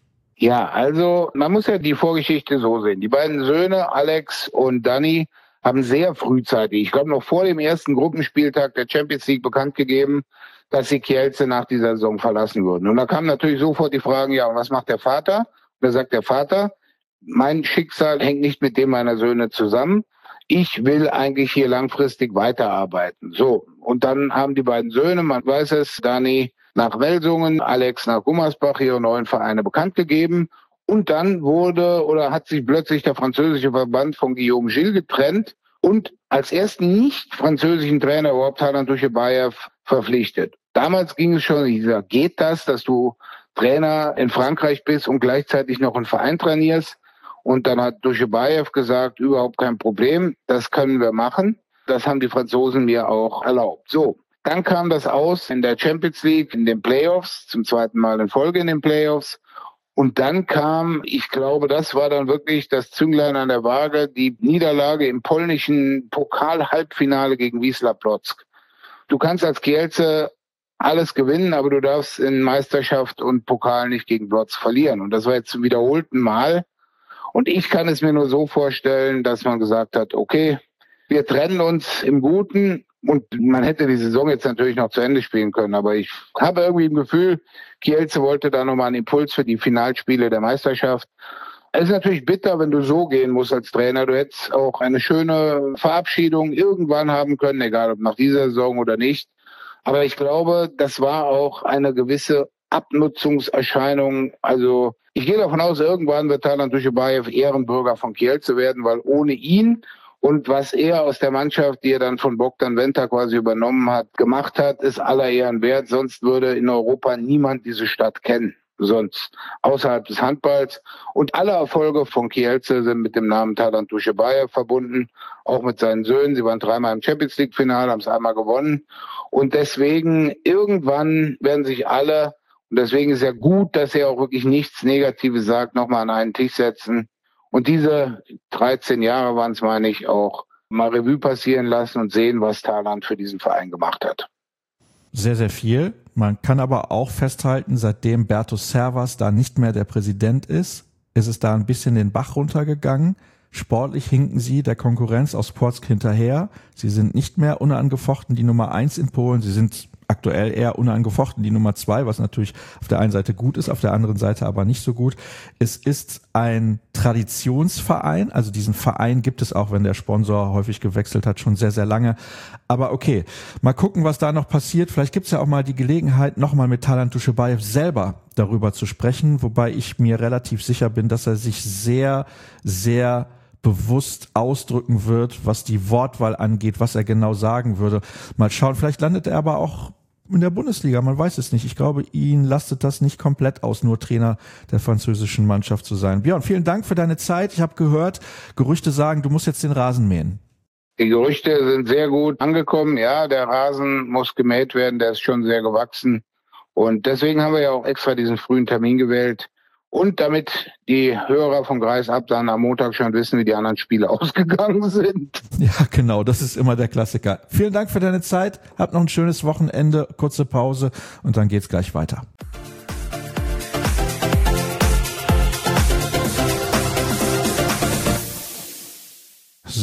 Ja, also man muss ja die Vorgeschichte so sehen. Die beiden Söhne, Alex und Danny, haben sehr frühzeitig, ich glaube noch vor dem ersten Gruppenspieltag der Champions League bekannt gegeben, dass sie Kielce nach dieser Saison verlassen würden. Und da kamen natürlich sofort die Fragen, ja, und was macht der Vater? Und da sagt der Vater, mein Schicksal hängt nicht mit dem meiner Söhne zusammen. Ich will eigentlich hier langfristig weiterarbeiten. So, und dann haben die beiden Söhne, man weiß es, Dani nach Welsungen, Alex nach Gummersbach, ihre neuen Vereine bekannt gegeben. Und dann wurde oder hat sich plötzlich der französische Verband von Guillaume Gilles getrennt und als ersten nicht französischen Trainer überhaupt Talant Tušebajev verpflichtet. Damals ging es schon, ich sag, geht das, dass du Trainer in Frankreich bist und gleichzeitig noch einen Verein trainierst? Und dann hat Tušebajev gesagt, überhaupt kein Problem, das können wir machen. Das haben die Franzosen mir auch erlaubt. So. Dann kam das aus in der Champions League, in den Playoffs, zum zweiten Mal in Folge in den Playoffs. Und dann kam, ich glaube, das war dann wirklich das Zünglein an der Waage, die Niederlage im polnischen Pokal-Halbfinale gegen Wisła Płock. Du kannst als Kielce alles gewinnen, aber du darfst in Meisterschaft und Pokal nicht gegen Płock verlieren. Und das war jetzt zum wiederholten Mal. Und ich kann es mir nur so vorstellen, dass man gesagt hat, okay, wir trennen uns im Guten. Und man hätte die Saison jetzt natürlich noch zu Ende spielen können. Aber ich habe irgendwie ein Gefühl, Kielce wollte da nochmal einen Impuls für die Finalspiele der Meisterschaft. Es ist natürlich bitter, wenn du so gehen musst als Trainer. Du hättest auch eine schöne Verabschiedung irgendwann haben können, egal ob nach dieser Saison oder nicht. Aber ich glaube, das war auch eine gewisse Abnutzungserscheinung. Also ich gehe davon aus, irgendwann wird Talant Tušebajev Ehrenbürger von Kielce werden, weil ohne ihn und was er aus der Mannschaft, die er dann von Bogdan Venta quasi übernommen hat, gemacht hat, ist aller Ehren wert. Sonst würde in Europa niemand diese Stadt kennen, sonst außerhalb des Handballs. Und alle Erfolge von Kielce sind mit dem Namen Talant Tušebajev verbunden, auch mit seinen Söhnen. Sie waren dreimal im Champions League Finale, haben es einmal gewonnen. Und deswegen irgendwann werden sich alle, und deswegen ist ja gut, dass er auch wirklich nichts Negatives sagt, nochmal an einen Tisch setzen. Und diese dreizehn Jahre waren es, meine ich, auch mal Revue passieren lassen und sehen, was Talant für diesen Verein gemacht hat. Sehr, sehr viel. Man kann aber auch festhalten, seitdem Bertus Servas da nicht mehr der Präsident ist, ist es da ein bisschen den Bach runtergegangen. Sportlich hinken sie der Konkurrenz aus Płock hinterher. Sie sind nicht mehr unangefochten die Nummer eins in Polen. Sie sind aktuell eher unangefochten die Nummer zwei, was natürlich auf der einen Seite gut ist, auf der anderen Seite aber nicht so gut. Es ist ein Traditionsverein, also diesen Verein gibt es auch, wenn der Sponsor häufig gewechselt hat, schon sehr, sehr lange. Aber okay, mal gucken, was da noch passiert. Vielleicht gibt es ja auch mal die Gelegenheit, nochmal mit Talant Tušebajev selber darüber zu sprechen, wobei ich mir relativ sicher bin, dass er sich sehr, sehr bewusst ausdrücken wird, was die Wortwahl angeht, was er genau sagen würde. Mal schauen, vielleicht landet er aber auch in der Bundesliga, man weiß es nicht. Ich glaube, ihn lastet das nicht komplett aus, nur Trainer der französischen Mannschaft zu sein. Björn, vielen Dank für deine Zeit. Ich habe gehört, Gerüchte sagen, du musst jetzt den Rasen mähen. Die Gerüchte sind sehr gut angekommen. Ja, der Rasen muss gemäht werden, der ist schon sehr gewachsen. Und deswegen haben wir ja auch extra diesen frühen Termin gewählt. Und damit die Hörer von Kreis ab dann am Montag schon wissen, wie die anderen Spiele ausgegangen sind. Ja, genau, das ist immer der Klassiker. Vielen Dank für deine Zeit. Habt noch ein schönes Wochenende, kurze Pause und dann geht's gleich weiter.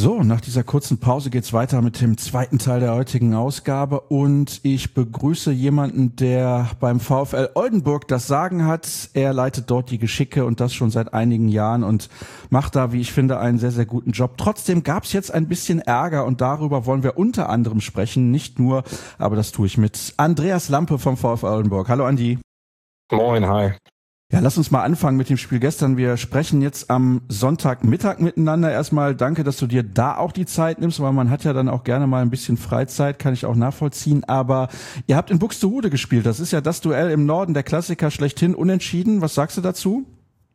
So, nach dieser kurzen Pause geht's weiter mit dem zweiten Teil der heutigen Ausgabe und ich begrüße jemanden, der beim VfL Oldenburg das Sagen hat. Er leitet dort die Geschicke und das schon seit einigen Jahren und macht da, wie ich finde, einen sehr, sehr guten Job. Trotzdem gab's jetzt ein bisschen Ärger und darüber wollen wir unter anderem sprechen, nicht nur, aber das tue ich mit Andreas Lampe vom VfL Oldenburg. Hallo Andi. Moin, hi. Ja, lass uns mal anfangen mit dem Spiel gestern. Wir sprechen jetzt am Sonntagmittag miteinander. Erstmal danke, dass du dir da auch die Zeit nimmst, weil man hat ja dann auch gerne mal ein bisschen Freizeit, kann ich auch nachvollziehen. Aber ihr habt in Buxtehude gespielt. Das ist ja das Duell im Norden, der Klassiker schlechthin, unentschieden. Was sagst du dazu?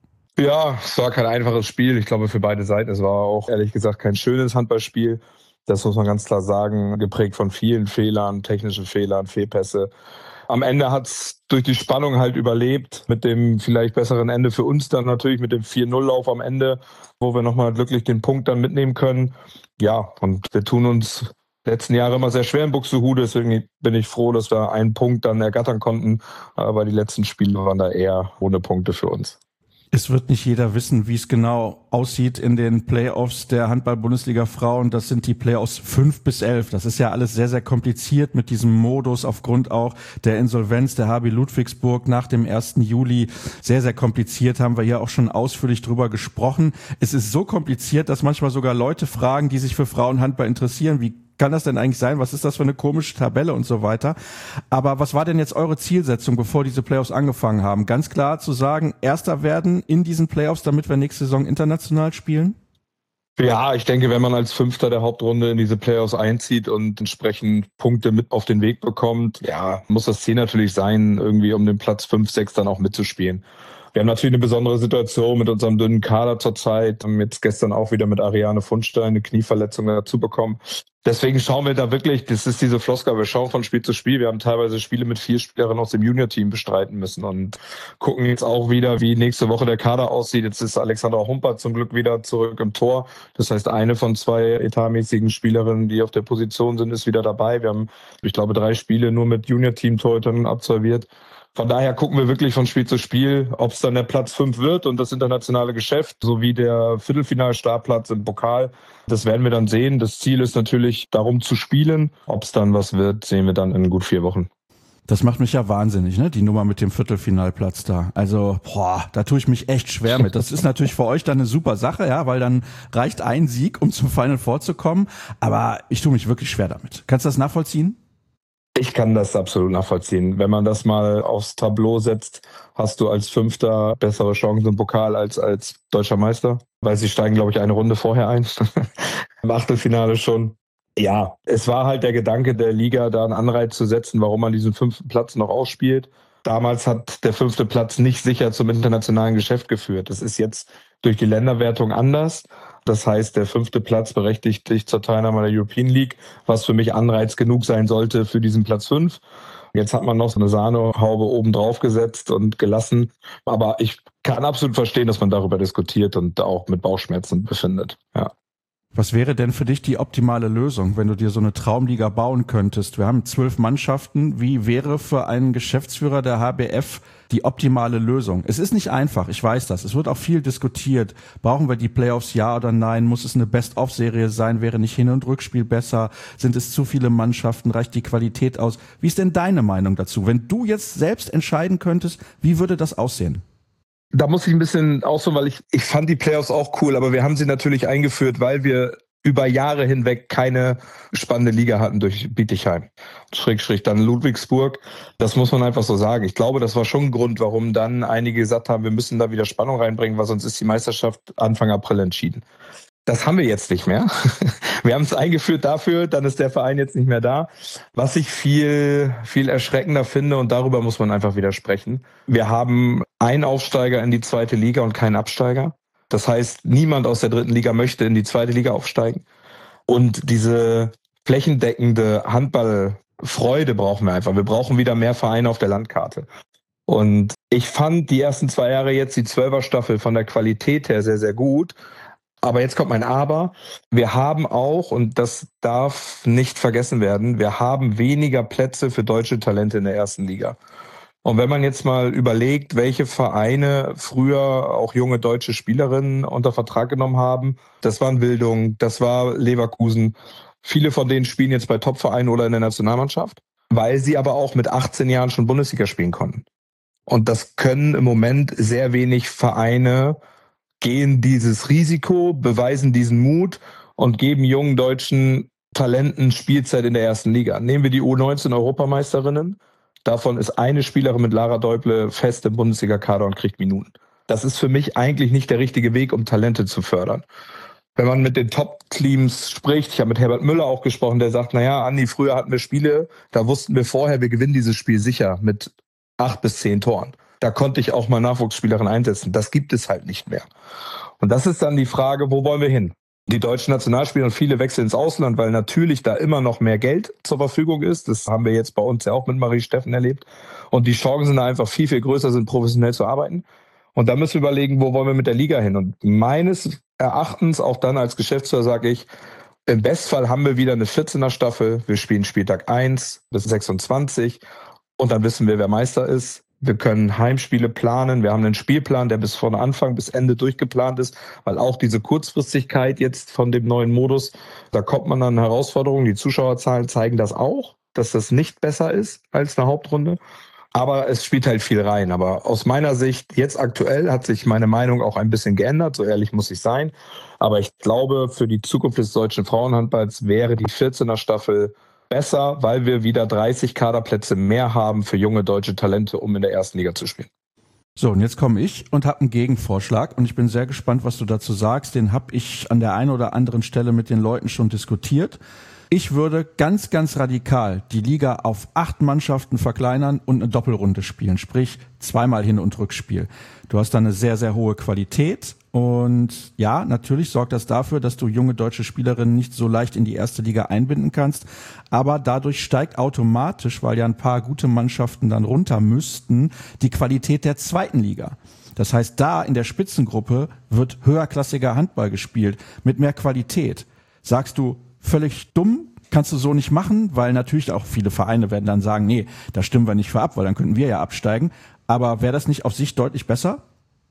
Ja, es war kein einfaches Spiel. Ich glaube, für beide Seiten. Es war auch ehrlich gesagt kein schönes Handballspiel. Das muss man ganz klar sagen. Geprägt von vielen Fehlern, technischen Fehlern, Fehlpässe. Am Ende hat's durch die Spannung halt überlebt, mit dem vielleicht besseren Ende für uns dann natürlich, mit dem vier null Lauf am Ende, wo wir nochmal glücklich den Punkt dann mitnehmen können. Ja, und wir tun uns letzten Jahre immer sehr schwer in Buxtehude, deswegen bin ich froh, dass wir einen Punkt dann ergattern konnten, aber die letzten Spiele waren da eher ohne Punkte für uns. Es wird nicht jeder wissen, wie es genau aussieht in den Playoffs der Handball-Bundesliga Frauen. Das sind die Playoffs fünf bis elf. Das ist ja alles sehr, sehr kompliziert mit diesem Modus aufgrund auch der Insolvenz der H B Ludwigsburg nach dem ersten Juli. Sehr, sehr kompliziert, haben wir hier auch schon ausführlich drüber gesprochen. Es ist so kompliziert, dass manchmal sogar Leute fragen, die sich für Frauenhandball interessieren, wie kann das denn eigentlich sein? Was ist das für eine komische Tabelle und so weiter? Aber was war denn jetzt eure Zielsetzung, bevor diese Playoffs angefangen haben? Ganz klar zu sagen, Erster werden in diesen Playoffs, damit wir nächste Saison international spielen? Ja, ich denke, wenn man als Fünfter der Hauptrunde in diese Playoffs einzieht und entsprechend Punkte mit auf den Weg bekommt, ja, muss das Ziel natürlich sein, irgendwie um den Platz fünf, sechs dann auch mitzuspielen. Wir haben natürlich eine besondere Situation mit unserem dünnen Kader zurzeit. Haben jetzt gestern auch wieder mit Ariane Fundstein eine Knieverletzung dazu bekommen. Deswegen schauen wir da wirklich, das ist diese Floskel, wir schauen von Spiel zu Spiel. Wir haben teilweise Spiele mit vier Spielerinnen aus dem Junior-Team bestreiten müssen und gucken jetzt auch wieder, wie nächste Woche der Kader aussieht. Jetzt ist Alexandra Humpert zum Glück wieder zurück im Tor. Das heißt, eine von zwei etatmäßigen Spielerinnen, die auf der Position sind, ist wieder dabei. Wir haben, ich glaube, drei Spiele nur mit Junior-Team-Torhütern absolviert. Von daher gucken wir wirklich von Spiel zu Spiel, ob es dann der Platz fünf wird und das internationale Geschäft sowie der Viertelfinal-Startplatz im Pokal. Das werden wir dann sehen. Das Ziel ist natürlich, darum zu spielen. Ob es dann was wird, sehen wir dann in gut vier Wochen. Das macht mich ja wahnsinnig, ne? Die Nummer mit dem Viertelfinalplatz da. Also, boah, da tue ich mich echt schwer mit. Das ist natürlich für euch dann eine super Sache, ja, weil dann reicht ein Sieg, um zum Final vorzukommen. Aber ich tue mich wirklich schwer damit. Kannst du das nachvollziehen? Ich kann das absolut nachvollziehen. Wenn man das mal aufs Tableau setzt, hast du als Fünfter bessere Chancen im Pokal als als deutscher Meister. Weil sie steigen, glaube ich, eine Runde vorher ein. Im Achtelfinale schon. Ja, es war halt der Gedanke der Liga, da einen Anreiz zu setzen, warum man diesen fünften Platz noch ausspielt. Damals hat der fünfte Platz nicht sicher zum internationalen Geschäft geführt. Das ist jetzt durch die Länderwertung anders. Das heißt, der fünfte Platz berechtigt dich zur Teilnahme der European League, was für mich Anreiz genug sein sollte für diesen Platz fünf. Jetzt hat man noch so eine Sahnehaube oben drauf gesetzt und gelassen. Aber ich kann absolut verstehen, dass man darüber diskutiert und auch mit Bauchschmerzen befindet. Ja. Was wäre denn für dich die optimale Lösung, wenn du dir so eine Traumliga bauen könntest? Wir haben zwölf Mannschaften. Wie wäre für einen Geschäftsführer der H B F die optimale Lösung? Es ist nicht einfach, ich weiß das. Es wird auch viel diskutiert. Brauchen wir die Playoffs, ja oder nein? Muss es eine Best-of-Serie sein? Wäre nicht Hin- und Rückspiel besser? Sind es zu viele Mannschaften? Reicht die Qualität aus? Wie ist denn deine Meinung dazu? Wenn du jetzt selbst entscheiden könntest, wie würde das aussehen? Da muss ich ein bisschen ausholen, weil ich, ich fand die Playoffs auch cool, aber wir haben sie natürlich eingeführt, weil wir über Jahre hinweg keine spannende Liga hatten durch Bietigheim. Schrägstrich dann Ludwigsburg. Das muss man einfach so sagen. Ich glaube, das war schon ein Grund, warum dann einige gesagt haben, wir müssen da wieder Spannung reinbringen, weil sonst ist die Meisterschaft Anfang April entschieden. Das haben wir jetzt nicht mehr. Wir haben es eingeführt dafür, dann ist der Verein jetzt nicht mehr da. Was ich viel, viel erschreckender finde, und darüber muss man einfach wieder sprechen. Wir haben einen Aufsteiger in die zweite Liga und keinen Absteiger. Das heißt, niemand aus der dritten Liga möchte in die zweite Liga aufsteigen. Und diese flächendeckende Handballfreude brauchen wir einfach. Wir brauchen wieder mehr Vereine auf der Landkarte. Und ich fand die ersten zwei Jahre jetzt die Zwölfer-Staffel von der Qualität her sehr, sehr gut. Aber jetzt kommt mein Aber. Wir haben auch, und das darf nicht vergessen werden, wir haben weniger Plätze für deutsche Talente in der ersten Liga. Und wenn man jetzt mal überlegt, welche Vereine früher auch junge deutsche Spielerinnen unter Vertrag genommen haben, das waren Wildung, das war Leverkusen. Viele von denen spielen jetzt bei Topvereinen oder in der Nationalmannschaft, weil sie aber auch mit achtzehn Jahren schon Bundesliga spielen konnten. Und das können im Moment sehr wenig Vereine gehen dieses Risiko, beweisen diesen Mut und geben jungen deutschen Talenten Spielzeit in der ersten Liga. Nehmen wir die U neunzehn Europameisterinnen. Davon ist eine Spielerin mit Lara Deuble fest im Bundesliga-Kader und kriegt Minuten. Das ist für mich eigentlich nicht der richtige Weg, um Talente zu fördern. Wenn man mit den Top-Teams spricht, ich habe mit Herbert Müller auch gesprochen, der sagt, naja, Andi, früher hatten wir Spiele, da wussten wir vorher, wir gewinnen dieses Spiel sicher mit acht bis zehn Toren. Da konnte ich auch mal Nachwuchsspielerin einsetzen. Das gibt es halt nicht mehr. Und das ist dann die Frage, wo wollen wir hin? Die deutschen Nationalspieler und viele wechseln ins Ausland, weil natürlich da immer noch mehr Geld zur Verfügung ist. Das haben wir jetzt bei uns ja auch mit Marie Steffen erlebt. Und die Chancen da einfach viel, viel größer sind, professionell zu arbeiten. Und da müssen wir überlegen, wo wollen wir mit der Liga hin? Und meines Erachtens, auch dann als Geschäftsführer, sage ich, im Bestfall haben wir wieder eine vierzehner Staffel. Wir spielen Spieltag eins bis sechsundzwanzig und dann wissen wir, wer Meister ist. Wir können Heimspiele planen. Wir haben einen Spielplan, der bis von Anfang bis Ende durchgeplant ist, weil auch diese Kurzfristigkeit jetzt von dem neuen Modus, da kommt man an Herausforderungen. Die Zuschauerzahlen zeigen das auch, dass das nicht besser ist als eine Hauptrunde. Aber es spielt halt viel rein. Aber aus meiner Sicht, jetzt aktuell, hat sich meine Meinung auch ein bisschen geändert. So ehrlich muss ich sein. Aber ich glaube, für die Zukunft des deutschen Frauenhandballs wäre die vierzehner Staffel besser, weil wir wieder dreißig Kaderplätze mehr haben für junge deutsche Talente, um in der ersten Liga zu spielen. So, und jetzt komme ich und habe einen Gegenvorschlag und ich bin sehr gespannt, was du dazu sagst. Den habe ich an der einen oder anderen Stelle mit den Leuten schon diskutiert. Ich würde ganz, ganz radikal die Liga auf acht Mannschaften verkleinern und eine Doppelrunde spielen, sprich zweimal Hin- und Rückspiel. Du hast da eine sehr, sehr hohe Qualität und ja, natürlich sorgt das dafür, dass du junge deutsche Spielerinnen nicht so leicht in die erste Liga einbinden kannst, aber dadurch steigt automatisch, weil ja ein paar gute Mannschaften dann runter müssten, die Qualität der zweiten Liga. Das heißt, da in der Spitzengruppe wird höherklassiger Handball gespielt mit mehr Qualität. Sagst du, völlig dumm, kannst du so nicht machen, weil natürlich auch viele Vereine werden dann sagen, nee, da stimmen wir nicht für ab, weil dann könnten wir ja absteigen. Aber wäre das nicht auf sich deutlich besser?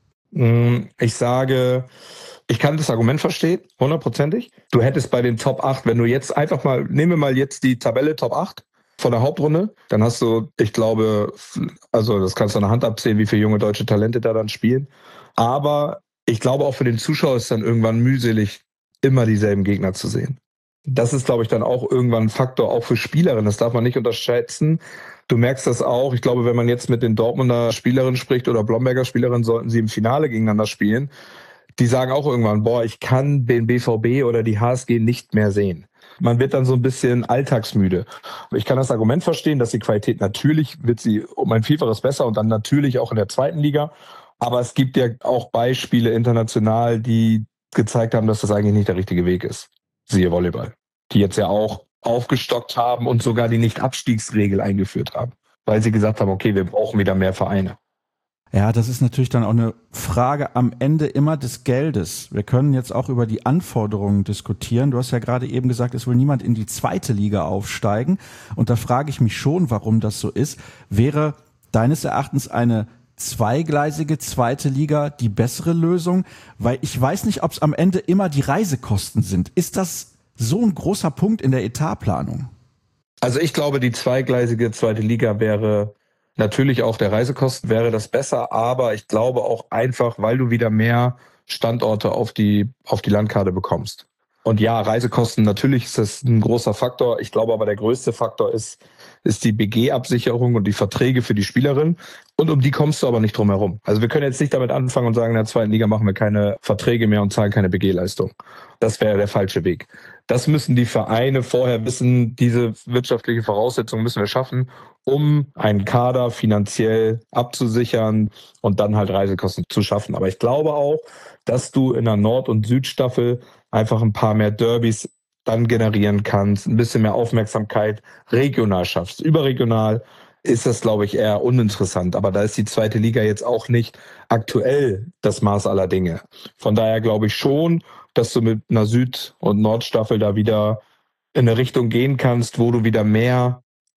Ich sage, ich kann das Argument verstehen, hundertprozentig. Du hättest bei den Top acht, wenn du jetzt einfach mal, nehmen wir mal jetzt die Tabelle Top acht von der Hauptrunde, dann hast du, ich glaube, also das kannst du an der Hand abzählen, wie viele junge deutsche Talente da dann spielen. Aber ich glaube auch für den Zuschauer ist dann irgendwann mühselig, immer dieselben Gegner zu sehen. Das ist, glaube ich, dann auch irgendwann ein Faktor, auch für Spielerinnen. Das darf man nicht unterschätzen. Du merkst das auch. Ich glaube, wenn man jetzt mit den Dortmunder Spielerinnen spricht oder Blomberger Spielerinnen, sollten sie im Finale gegeneinander spielen. Die sagen auch irgendwann, boah, ich kann den B V B oder die H S G nicht mehr sehen. Man wird dann so ein bisschen alltagsmüde. Ich kann das Argument verstehen, dass die Qualität natürlich wird sie um ein Vielfaches besser und dann natürlich auch in der zweiten Liga. Aber es gibt ja auch Beispiele international, die gezeigt haben, dass das eigentlich nicht der richtige Weg ist. Siehe Volleyball, die jetzt ja auch aufgestockt haben und sogar die Nicht-Abstiegsregel eingeführt haben, weil sie gesagt haben, okay, wir brauchen wieder mehr Vereine. Ja, das ist natürlich dann auch eine Frage am Ende immer des Geldes. Wir können jetzt auch über die Anforderungen diskutieren. Du hast ja gerade eben gesagt, es will niemand in die zweite Liga aufsteigen. Und da frage ich mich schon, warum das so ist. Wäre deines Erachtens eine zweigleisige zweite Liga die bessere Lösung? Weil ich weiß nicht, ob es am Ende immer die Reisekosten sind. Ist das so ein großer Punkt in der Etatplanung? Also ich glaube, die zweigleisige zweite Liga wäre natürlich auch der Reisekosten wäre das besser, aber ich glaube auch einfach, weil du wieder mehr Standorte auf die, auf die Landkarte bekommst. Und ja, Reisekosten, natürlich ist das ein großer Faktor. Ich glaube aber, der größte Faktor ist, ist die B G-Absicherung und die Verträge für die Spielerin. Und um die kommst du aber nicht drum herum. Also wir können jetzt nicht damit anfangen und sagen, in der zweiten Liga machen wir keine Verträge mehr und zahlen keine B G-Leistung. Das wäre der falsche Weg. Das müssen die Vereine vorher wissen, diese wirtschaftliche Voraussetzungen müssen wir schaffen, um einen Kader finanziell abzusichern und dann halt Reisekosten zu schaffen. Aber ich glaube auch, dass du in der Nord- und Südstaffel einfach ein paar mehr Derbys dann generieren kannst, ein bisschen mehr Aufmerksamkeit regional schaffst. Überregional ist das, glaube ich, eher uninteressant. Aber da ist die zweite Liga jetzt auch nicht aktuell das Maß aller Dinge. Von daher glaube ich schon, dass du mit einer Süd- und Nordstaffel da wieder in eine Richtung gehen kannst, wo du wieder mehr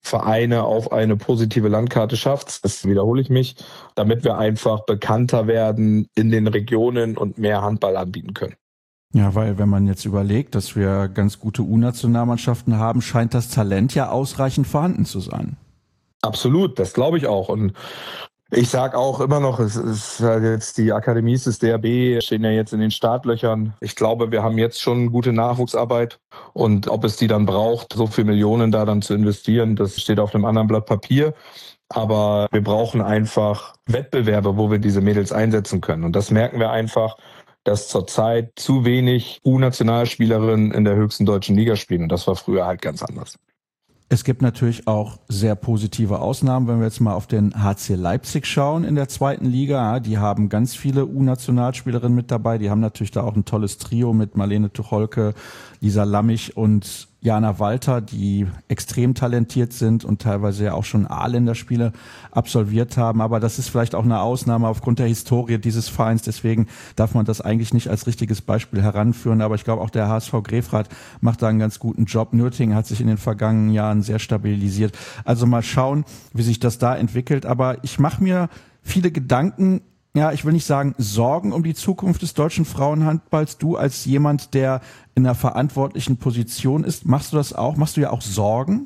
Vereine auf eine positive Landkarte schafft, das wiederhole ich mich, damit wir einfach bekannter werden in den Regionen und mehr Handball anbieten können. Ja, weil wenn man jetzt überlegt, dass wir ganz gute U-Nationalmannschaften haben, scheint das Talent ja ausreichend vorhanden zu sein. Absolut, das glaube ich auch. Und ich sage auch immer noch, es ist halt jetzt die Akademies des D H B stehen ja jetzt in den Startlöchern. Ich glaube, wir haben jetzt schon gute Nachwuchsarbeit und ob es die dann braucht, so viele Millionen da dann zu investieren, das steht auf einem anderen Blatt Papier. Aber wir brauchen einfach Wettbewerbe, wo wir diese Mädels einsetzen können. Und das merken wir einfach, dass zurzeit zu wenig U-Nationalspielerinnen in der höchsten deutschen Liga spielen. Und das war früher halt ganz anders. Es gibt natürlich auch sehr positive Ausnahmen, wenn wir jetzt mal auf den H C Leipzig schauen in der zweiten Liga. Die haben ganz viele U-Nationalspielerinnen mit dabei. Die haben natürlich da auch ein tolles Trio mit Marlene Tucholke, Lisa Lammich und Jana Walter, die extrem talentiert sind und teilweise ja auch schon A-Länderspiele absolviert haben. Aber das ist vielleicht auch eine Ausnahme aufgrund der Historie dieses Vereins. Deswegen darf man das eigentlich nicht als richtiges Beispiel heranführen. Aber ich glaube, auch der H S V Grefrath macht da einen ganz guten Job. Nürtingen hat sich in den vergangenen Jahren sehr stabilisiert. Also mal schauen, wie sich das da entwickelt. Aber ich mache mir viele Gedanken, ja, ich will nicht sagen Sorgen um die Zukunft des deutschen Frauenhandballs. Du als jemand, der in einer verantwortlichen Position ist, machst du das auch? Machst du ja auch Sorgen?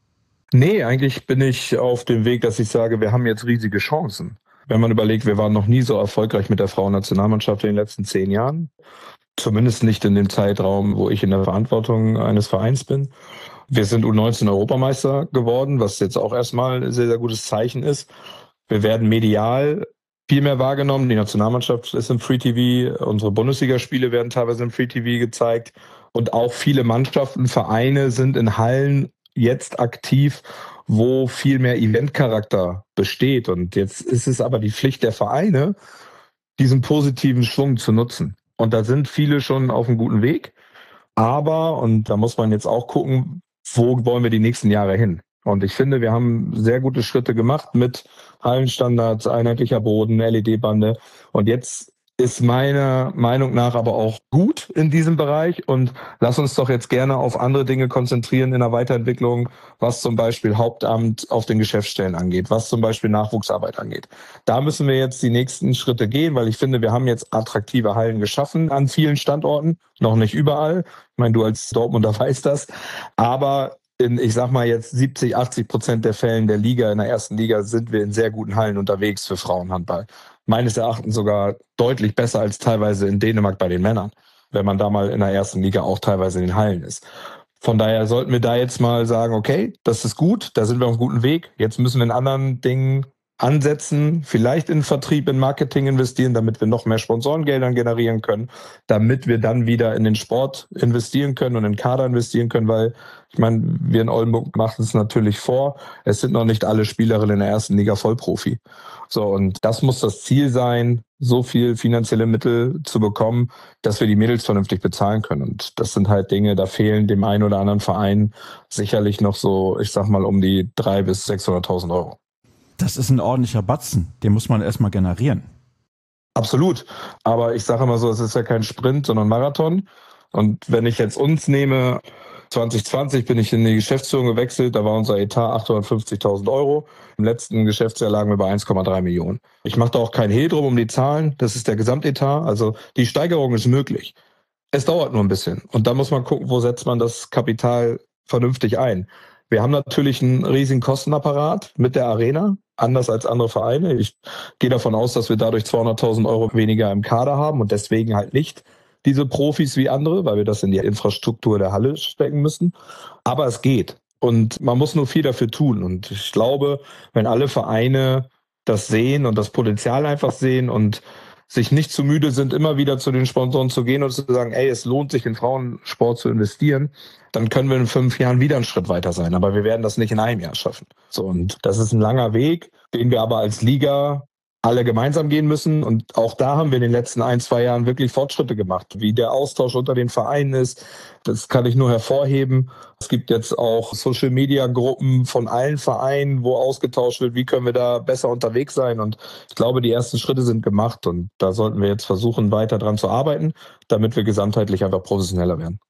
Nee, eigentlich bin ich auf dem Weg, dass ich sage, wir haben jetzt riesige Chancen. Wenn man überlegt, wir waren noch nie so erfolgreich mit der Frauennationalmannschaft in den letzten zehn Jahren. Zumindest nicht in dem Zeitraum, wo ich in der Verantwortung eines Vereins bin. Wir sind U neunzehn Europameister geworden, was jetzt auch erstmal ein sehr, sehr gutes Zeichen ist. Wir werden medial viel mehr wahrgenommen. Die Nationalmannschaft ist im Free T V. Unsere Bundesligaspiele werden teilweise im Free T V gezeigt. Und auch viele Mannschaften, Vereine sind in Hallen jetzt aktiv, wo viel mehr Eventcharakter besteht. Und jetzt ist es aber die Pflicht der Vereine, diesen positiven Schwung zu nutzen. Und da sind viele schon auf einem guten Weg. Aber, und da muss man jetzt auch gucken, wo wollen wir die nächsten Jahre hin? Und ich finde, wir haben sehr gute Schritte gemacht mit Hallenstandards, einheitlicher Boden, L E D-Bande. Und jetzt ist meiner Meinung nach aber auch gut in diesem Bereich. Und lass uns doch jetzt gerne auf andere Dinge konzentrieren in der Weiterentwicklung, was zum Beispiel Hauptamt auf den Geschäftsstellen angeht, was zum Beispiel Nachwuchsarbeit angeht. Da müssen wir jetzt die nächsten Schritte gehen, weil ich finde, wir haben jetzt attraktive Hallen geschaffen an vielen Standorten, noch nicht überall. Ich meine, du als Dortmunder weißt das. Aber in, ich sag mal jetzt siebzig, achtzig Prozent der Fällen der Liga, in der ersten Liga, sind wir in sehr guten Hallen unterwegs für Frauenhandball. Meines Erachtens sogar deutlich besser als teilweise in Dänemark bei den Männern, wenn man da mal in der ersten Liga auch teilweise in den Hallen ist. Von daher sollten wir da jetzt mal sagen, okay, das ist gut, da sind wir auf einem guten Weg. Jetzt müssen wir in anderen Dingen ansetzen, vielleicht in Vertrieb, in Marketing investieren, damit wir noch mehr Sponsorengeldern generieren können, damit wir dann wieder in den Sport investieren können und in den Kader investieren können, weil ich meine, wir in Oldenburg machen es natürlich vor, es sind noch nicht alle Spielerinnen in der ersten Liga Vollprofi. So, und das muss das Ziel sein, so viel finanzielle Mittel zu bekommen, dass wir die Mädels vernünftig bezahlen können. Und das sind halt Dinge, da fehlen dem einen oder anderen Verein sicherlich noch so, ich sag mal, um die dreihunderttausend bis sechshunderttausend Euro. Das ist ein ordentlicher Batzen, den muss man erstmal generieren. Absolut, aber ich sage immer so, es ist ja kein Sprint, sondern Marathon. Und wenn ich jetzt uns nehme, zwanzig zwanzig bin ich in die Geschäftsführung gewechselt, da war unser Etat achthundertfünfzigtausend Euro. Im letzten Geschäftsjahr lagen wir bei eins Komma drei Millionen. Ich mache da auch kein Hehl drum um die Zahlen, das ist der Gesamtetat, also die Steigerung ist möglich. Es dauert nur ein bisschen und da muss man gucken, wo setzt man das Kapital vernünftig ein. Wir haben natürlich einen riesigen Kostenapparat mit der Arena, anders als andere Vereine. Ich gehe davon aus, dass wir dadurch zweihunderttausend Euro weniger im Kader haben und deswegen halt nicht diese Profis wie andere, weil wir das in die Infrastruktur der Halle stecken müssen. Aber es geht und man muss nur viel dafür tun. Und ich glaube, wenn alle Vereine das sehen und das Potenzial einfach sehen und sich nicht zu müde sind, immer wieder zu den Sponsoren zu gehen und zu sagen, ey, es lohnt sich in Frauensport zu investieren, dann können wir in fünf Jahren wieder einen Schritt weiter sein. Aber wir werden das nicht in einem Jahr schaffen. So, und das ist ein langer Weg, den wir aber als Liga alle gemeinsam gehen müssen. Und auch da haben wir in den letzten ein, zwei Jahren wirklich Fortschritte gemacht. Wie der Austausch unter den Vereinen ist, das kann ich nur hervorheben. Es gibt jetzt auch Social-Media-Gruppen von allen Vereinen, wo ausgetauscht wird, wie können wir da besser unterwegs sein. Und ich glaube, die ersten Schritte sind gemacht. Und da sollten wir jetzt versuchen, weiter dran zu arbeiten, damit wir gesamtheitlich einfach professioneller werden.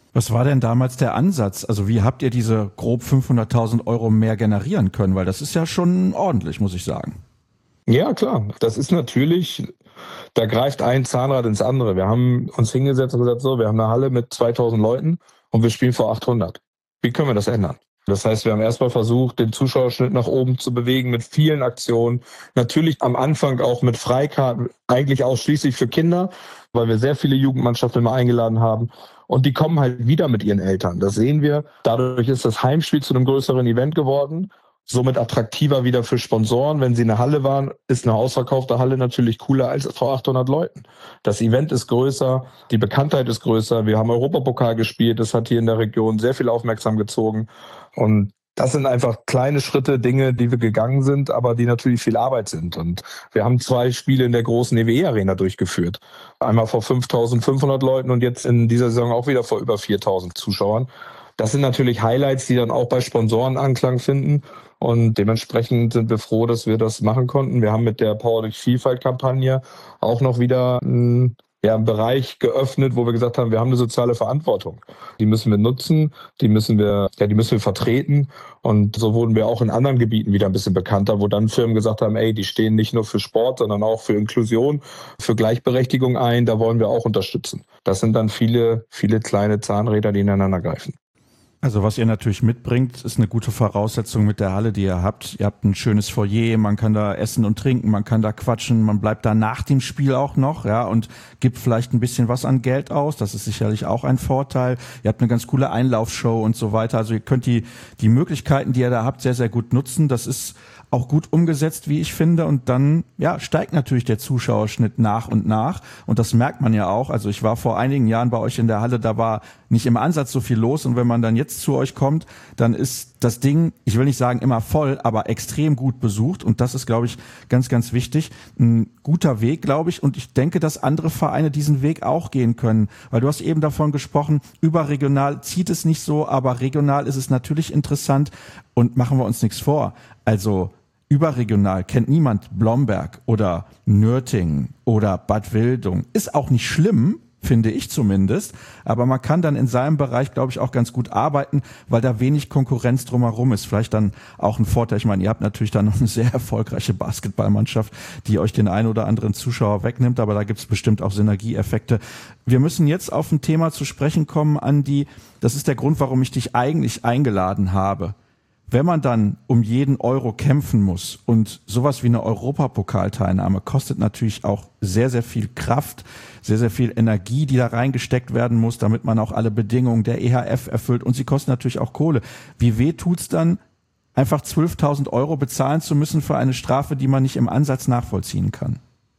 Was war denn damals der Ansatz? Also wie habt ihr diese grob fünfhunderttausend Euro mehr generieren können? Weil das ist ja schon ordentlich, muss ich sagen. Ja, klar. Das ist natürlich, da greift ein Zahnrad ins andere. Wir haben uns hingesetzt und gesagt, so, wir haben eine Halle mit zweitausend Leuten und wir spielen vor achthundert. Wie können wir das ändern? Das heißt, wir haben erstmal versucht, den Zuschauerschnitt nach oben zu bewegen mit vielen Aktionen. Natürlich am Anfang auch mit Freikarten, eigentlich ausschließlich für Kinder, weil wir sehr viele Jugendmannschaften immer eingeladen haben. Und die kommen halt wieder mit ihren Eltern. Das sehen wir. Dadurch ist das Heimspiel zu einem größeren Event geworden. Somit attraktiver wieder für Sponsoren. Wenn sie in der Halle waren, ist eine ausverkaufte Halle natürlich cooler als vor achthundert Leuten. Das Event ist größer, die Bekanntheit ist größer. Wir haben Europapokal gespielt. Das hat hier in der Region sehr viel Aufmerksam gezogen. Und das sind einfach kleine Schritte, Dinge, die wir gegangen sind, aber die natürlich viel Arbeit sind. Und wir haben zwei Spiele in der großen E W E-Arena durchgeführt. Einmal vor fünftausendfünfhundert Leuten und jetzt in dieser Saison auch wieder vor über viertausend Zuschauern. Das sind natürlich Highlights, die dann auch bei Sponsoren Anklang finden. Und dementsprechend sind wir froh, dass wir das machen konnten. Wir haben mit der Power durch Vielfalt-Kampagne auch noch wieder einen, ja, einen Bereich geöffnet, wo wir gesagt haben, wir haben eine soziale Verantwortung. Die müssen wir nutzen, die müssen wir, ja, die müssen wir vertreten. Und so wurden wir auch in anderen Gebieten wieder ein bisschen bekannter, wo dann Firmen gesagt haben, ey, die stehen nicht nur für Sport, sondern auch für Inklusion, für Gleichberechtigung ein. Da wollen wir auch unterstützen. Das sind dann viele, viele kleine Zahnräder, die ineinander greifen. Also was ihr natürlich mitbringt, ist eine gute Voraussetzung mit der Halle, die ihr habt. Ihr habt ein schönes Foyer, man kann da essen und trinken, man kann da quatschen, man bleibt da nach dem Spiel auch noch, ja, und gibt vielleicht ein bisschen was an Geld aus. Das ist sicherlich auch ein Vorteil. Ihr habt eine ganz coole Einlaufshow und so weiter. Also ihr könnt die, die Möglichkeiten, die ihr da habt, sehr, sehr gut nutzen. Das ist auch gut umgesetzt, wie ich finde. Und dann, ja, steigt natürlich der Zuschauerschnitt nach und nach. Und das merkt man ja auch. Also ich war vor einigen Jahren bei euch in der Halle, da war nicht im Ansatz so viel los. Und wenn man dann jetzt zu euch kommt, dann ist das Ding, ich will nicht sagen immer voll, aber extrem gut besucht. Und das ist, glaube ich, ganz, ganz wichtig. Ein guter Weg, glaube ich. Und ich denke, dass andere Vereine diesen Weg auch gehen können. Weil du hast eben davon gesprochen, überregional zieht es nicht so, aber regional ist es natürlich interessant. Und machen wir uns nichts vor. Also überregional kennt niemand Blomberg oder Nürtingen oder Bad Wildung. Ist auch nicht schlimm, finde ich zumindest. Aber man kann dann in seinem Bereich, glaube ich, auch ganz gut arbeiten, weil da wenig Konkurrenz drumherum ist. Vielleicht dann auch ein Vorteil. Ich meine, ihr habt natürlich dann noch eine sehr erfolgreiche Basketballmannschaft, die euch den einen oder anderen Zuschauer wegnimmt. Aber da gibt es bestimmt auch Synergieeffekte. Wir müssen jetzt auf ein Thema zu sprechen kommen, Andi. Das ist der Grund, warum ich dich eigentlich eingeladen habe. Wenn man dann um jeden Euro kämpfen muss und sowas wie eine Europapokalteilnahme kostet natürlich auch sehr, sehr viel Kraft, sehr, sehr viel Energie, die da reingesteckt werden muss, damit man auch alle Bedingungen der E H F erfüllt und sie kosten natürlich auch Kohle. Wie weh tut's dann, einfach zwölftausend Euro bezahlen zu müssen für eine Strafe, die man nicht im Ansatz nachvollziehen kann?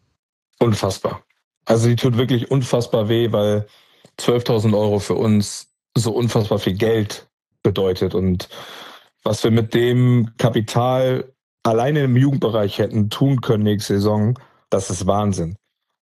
Unfassbar. Also die tut wirklich unfassbar weh, weil zwölftausend Euro für uns so unfassbar viel Geld bedeutet und was wir mit dem Kapital alleine im Jugendbereich hätten tun können nächste Saison, das ist Wahnsinn.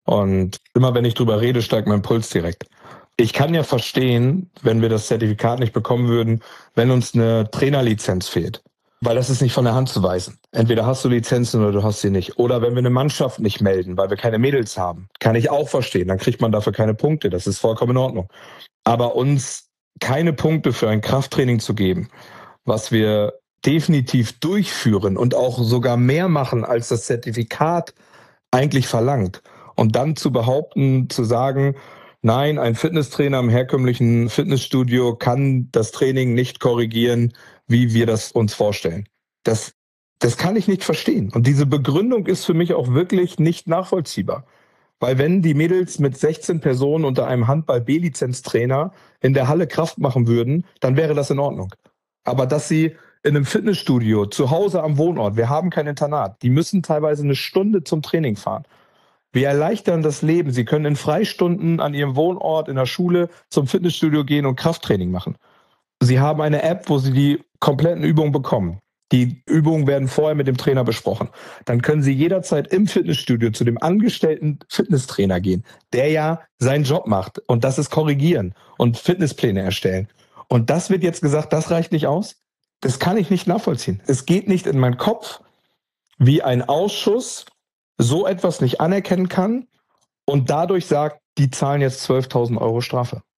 Und immer wenn ich drüber rede, steigt mein Puls direkt. Ich kann ja verstehen, wenn wir das Zertifikat nicht bekommen würden, wenn uns eine Trainerlizenz fehlt. Weil das ist nicht von der Hand zu weisen. Entweder hast du Lizenzen oder du hast sie nicht. Oder wenn wir eine Mannschaft nicht melden, weil wir keine Mädels haben. Kann ich auch verstehen. Dann kriegt man dafür keine Punkte. Das ist vollkommen in Ordnung. Aber uns keine Punkte für ein Krafttraining zu geben, was wir definitiv durchführen und auch sogar mehr machen, als das Zertifikat eigentlich verlangt. Und dann zu behaupten, zu sagen, nein, ein Fitnesstrainer im herkömmlichen Fitnessstudio kann das Training nicht korrigieren, wie wir das uns vorstellen. Das, das kann ich nicht verstehen. Und diese Begründung ist für mich auch wirklich nicht nachvollziehbar. Weil wenn die Mädels mit sechzehn Personen unter einem Handball-B-Lizenz-Trainer in der Halle Kraft machen würden, dann wäre das in Ordnung. Aber dass sie in einem Fitnessstudio, zu Hause am Wohnort, wir haben kein Internat, die müssen teilweise eine Stunde zum Training fahren. Wir erleichtern das Leben. Sie können in Freistunden an ihrem Wohnort, in der Schule zum Fitnessstudio gehen und Krafttraining machen. Sie haben eine App, wo sie die kompletten Übungen bekommen. Die Übungen werden vorher mit dem Trainer besprochen. Dann können Sie jederzeit im Fitnessstudio zu dem angestellten Fitnesstrainer gehen, der ja seinen Job macht. Und das ist korrigieren und Fitnesspläne erstellen. Und das wird jetzt gesagt, das reicht nicht aus? Das kann ich nicht nachvollziehen. Es geht nicht in meinen Kopf, wie ein Ausschuss so etwas nicht anerkennen kann und dadurch sagt, die zahlen jetzt zwölftausend Euro Strafe.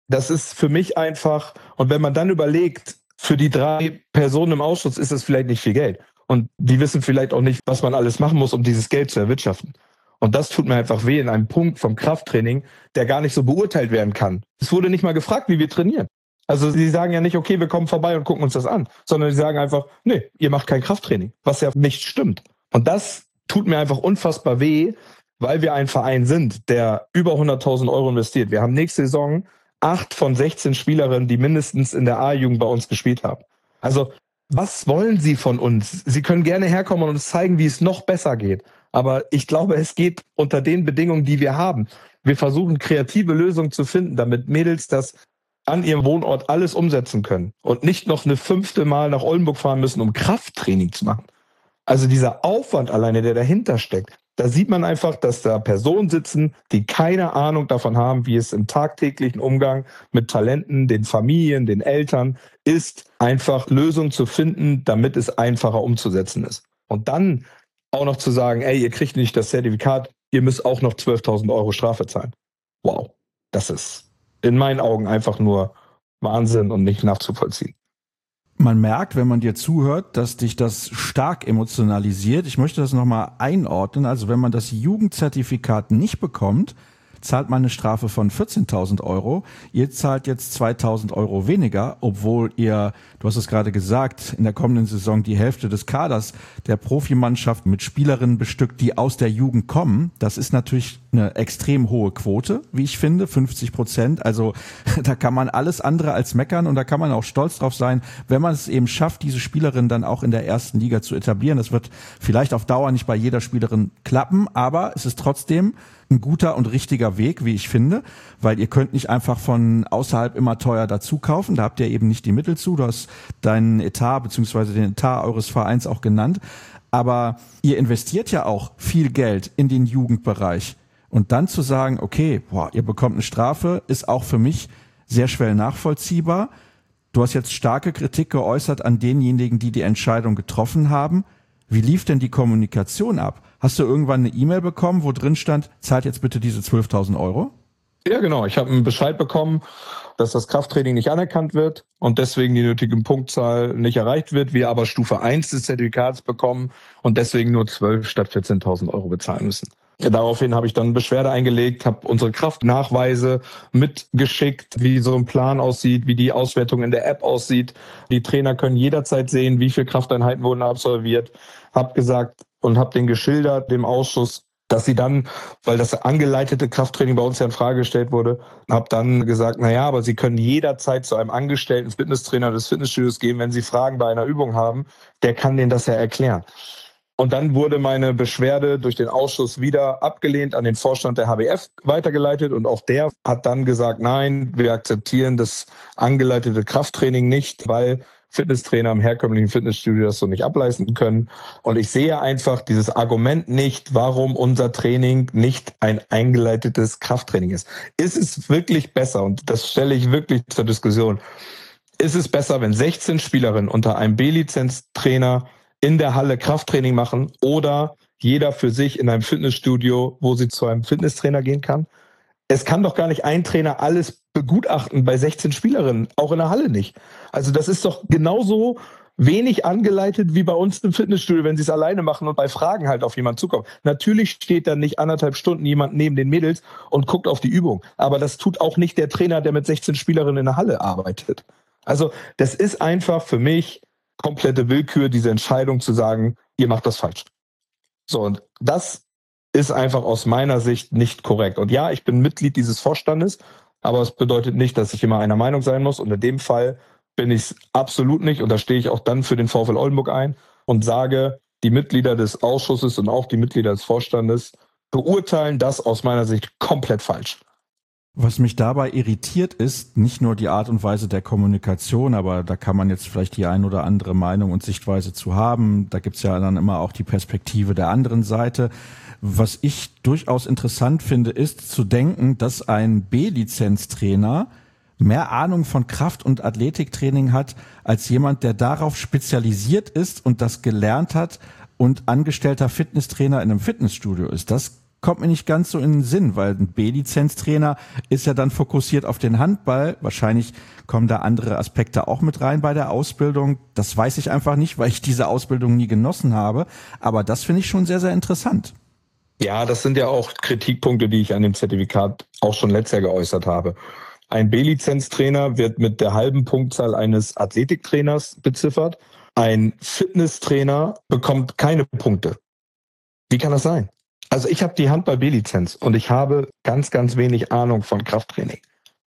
das ist für mich einfach, und wenn man dann überlegt, für die drei Personen im Ausschuss ist das vielleicht nicht viel Geld. Und die wissen vielleicht auch nicht, was man alles machen muss, um dieses Geld zu erwirtschaften. Und das tut mir einfach weh in einem Punkt vom Krafttraining, der gar nicht so beurteilt werden kann. Es wurde nicht mal gefragt, wie wir trainieren. Also sie sagen ja nicht, okay, wir kommen vorbei und gucken uns das an, sondern sie sagen einfach, nee, ihr macht kein Krafttraining, was ja nicht stimmt. Und das tut mir einfach unfassbar weh, weil wir ein Verein sind, der über hunderttausend Euro investiert. Wir haben nächste Saison acht von sechzehn Spielerinnen, die mindestens in der A-Jugend bei uns gespielt haben. Also was wollen sie von uns? Sie können gerne herkommen und uns zeigen, wie es noch besser geht. Aber ich glaube, es geht unter den Bedingungen, die wir haben. Wir versuchen, kreative Lösungen zu finden, damit Mädels das an ihrem Wohnort alles umsetzen können und nicht noch eine fünfte Mal nach Oldenburg fahren müssen, um Krafttraining zu machen. Also dieser Aufwand alleine, der dahinter steckt, da sieht man einfach, dass da Personen sitzen, die keine Ahnung davon haben, wie es im tagtäglichen Umgang mit Talenten, den Familien, den Eltern ist, einfach Lösungen zu finden, damit es einfacher umzusetzen ist. Und dann auch noch zu sagen, ey, ihr kriegt nicht das Zertifikat, ihr müsst auch noch zwölftausend Euro Strafe zahlen. Wow, das ist in meinen Augen einfach nur Wahnsinn und nicht nachzuvollziehen. Man merkt, wenn man dir zuhört, dass dich das stark emotionalisiert. Ich möchte das nochmal einordnen. Also wenn man das Jugendzertifikat nicht bekommt, zahlt man eine Strafe von vierzehntausend Euro. Ihr zahlt jetzt zweitausend Euro weniger, obwohl ihr, du hast es gerade gesagt, in der kommenden Saison die Hälfte des Kaders der Profimannschaft mit Spielerinnen bestückt, die aus der Jugend kommen. Das ist natürlich eine extrem hohe Quote, wie ich finde, fünfzig Prozent. Also da kann man alles andere als meckern und da kann man auch stolz drauf sein, wenn man es eben schafft, diese Spielerinnen dann auch in der ersten Liga zu etablieren. Das wird vielleicht auf Dauer nicht bei jeder Spielerin klappen, aber es ist trotzdem ein guter und richtiger Weg, wie ich finde, weil ihr könnt nicht einfach von außerhalb immer teuer dazu kaufen, da habt ihr eben nicht die Mittel zu, du hast deinen Etat bzw. den Etat eures Vereins auch genannt, aber ihr investiert ja auch viel Geld in den Jugendbereich und dann zu sagen, okay, boah, ihr bekommt eine Strafe, ist auch für mich sehr schwer nachvollziehbar. Du hast jetzt starke Kritik geäußert an denjenigen, die die Entscheidung getroffen haben. Wie lief denn die Kommunikation ab? Hast du irgendwann eine E-Mail bekommen, wo drin stand, zahlt jetzt bitte diese zwölftausend Euro? Ja, genau. Ich habe einen Bescheid bekommen, dass das Krafttraining nicht anerkannt wird und deswegen die nötige Punktzahl nicht erreicht wird. Wir aber Stufe eins des Zertifikats bekommen und deswegen nur zwölf statt vierzehntausend Euro bezahlen müssen. Daraufhin habe ich dann Beschwerde eingelegt, habe unsere Kraftnachweise mitgeschickt, wie so ein Plan aussieht, wie die Auswertung in der App aussieht. Die Trainer können jederzeit sehen, wie viele Krafteinheiten wurden absolviert. Habe gesagt und habe den geschildert, dem Ausschuss, dass sie dann, weil das angeleitete Krafttraining bei uns ja in Frage gestellt wurde, habe dann gesagt, naja, aber sie können jederzeit zu einem angestellten Fitnesstrainer des Fitnessstudios gehen, wenn sie Fragen bei einer Übung haben, der kann denen das ja erklären. Und dann wurde meine Beschwerde durch den Ausschuss wieder abgelehnt, an den Vorstand der H B F weitergeleitet und auch der hat dann gesagt, nein, wir akzeptieren das angeleitete Krafttraining nicht, weil Fitnesstrainer im herkömmlichen Fitnessstudio das so nicht ableisten können. Und ich sehe einfach dieses Argument nicht, warum unser Training nicht ein eingeleitetes Krafttraining ist. Ist es wirklich besser, und das stelle ich wirklich zur Diskussion, ist es besser, wenn sechzehn Spielerinnen unter einem B-Lizenz-Trainer in der Halle Krafttraining machen oder jeder für sich in einem Fitnessstudio, wo sie zu einem Fitnesstrainer gehen kann? Es kann doch gar nicht ein Trainer alles begutachten bei sechzehn Spielerinnen, auch in der Halle nicht. Also das ist doch genauso wenig angeleitet wie bei uns im Fitnessstudio, wenn sie es alleine machen und bei Fragen halt auf jemanden zukommen. Natürlich steht dann nicht anderthalb Stunden jemand neben den Mädels und guckt auf die Übung. Aber das tut auch nicht der Trainer, der mit sechzehn Spielerinnen in der Halle arbeitet. Also das ist einfach für mich komplette Willkür, diese Entscheidung zu sagen, ihr macht das falsch. So, und das ist einfach aus meiner Sicht nicht korrekt. Und ja, ich bin Mitglied dieses Vorstandes, aber es bedeutet nicht, dass ich immer einer Meinung sein muss. Und in dem Fall bin ich es absolut nicht. Und da stehe ich auch dann für den VfL Oldenburg ein und sage, die Mitglieder des Ausschusses und auch die Mitglieder des Vorstandes beurteilen das aus meiner Sicht komplett falsch. Was mich dabei irritiert ist, nicht nur die Art und Weise der Kommunikation, aber da kann man jetzt vielleicht die ein oder andere Meinung und Sichtweise zu haben. Da gibt's ja dann immer auch die Perspektive der anderen Seite. Was ich durchaus interessant finde, ist zu denken, dass ein B-Lizenztrainer mehr Ahnung von Kraft- und Athletiktraining hat als jemand, der darauf spezialisiert ist und das gelernt hat und angestellter Fitnesstrainer in einem Fitnessstudio ist. Das kommt mir nicht ganz so in den Sinn, weil ein B-Lizenztrainer ist ja dann fokussiert auf den Handball. Wahrscheinlich kommen da andere Aspekte auch mit rein bei der Ausbildung. Das weiß ich einfach nicht, weil ich diese Ausbildung nie genossen habe. Aber das finde ich schon sehr, sehr interessant. Ja, das sind ja auch Kritikpunkte, die ich an dem Zertifikat auch schon letztes Jahr geäußert habe. Ein B-Lizenztrainer wird mit der halben Punktzahl eines Athletiktrainers beziffert. Ein Fitnesstrainer bekommt keine Punkte. Wie kann das sein? Also ich habe die Handball-B-Lizenz und ich habe ganz, ganz wenig Ahnung von Krafttraining.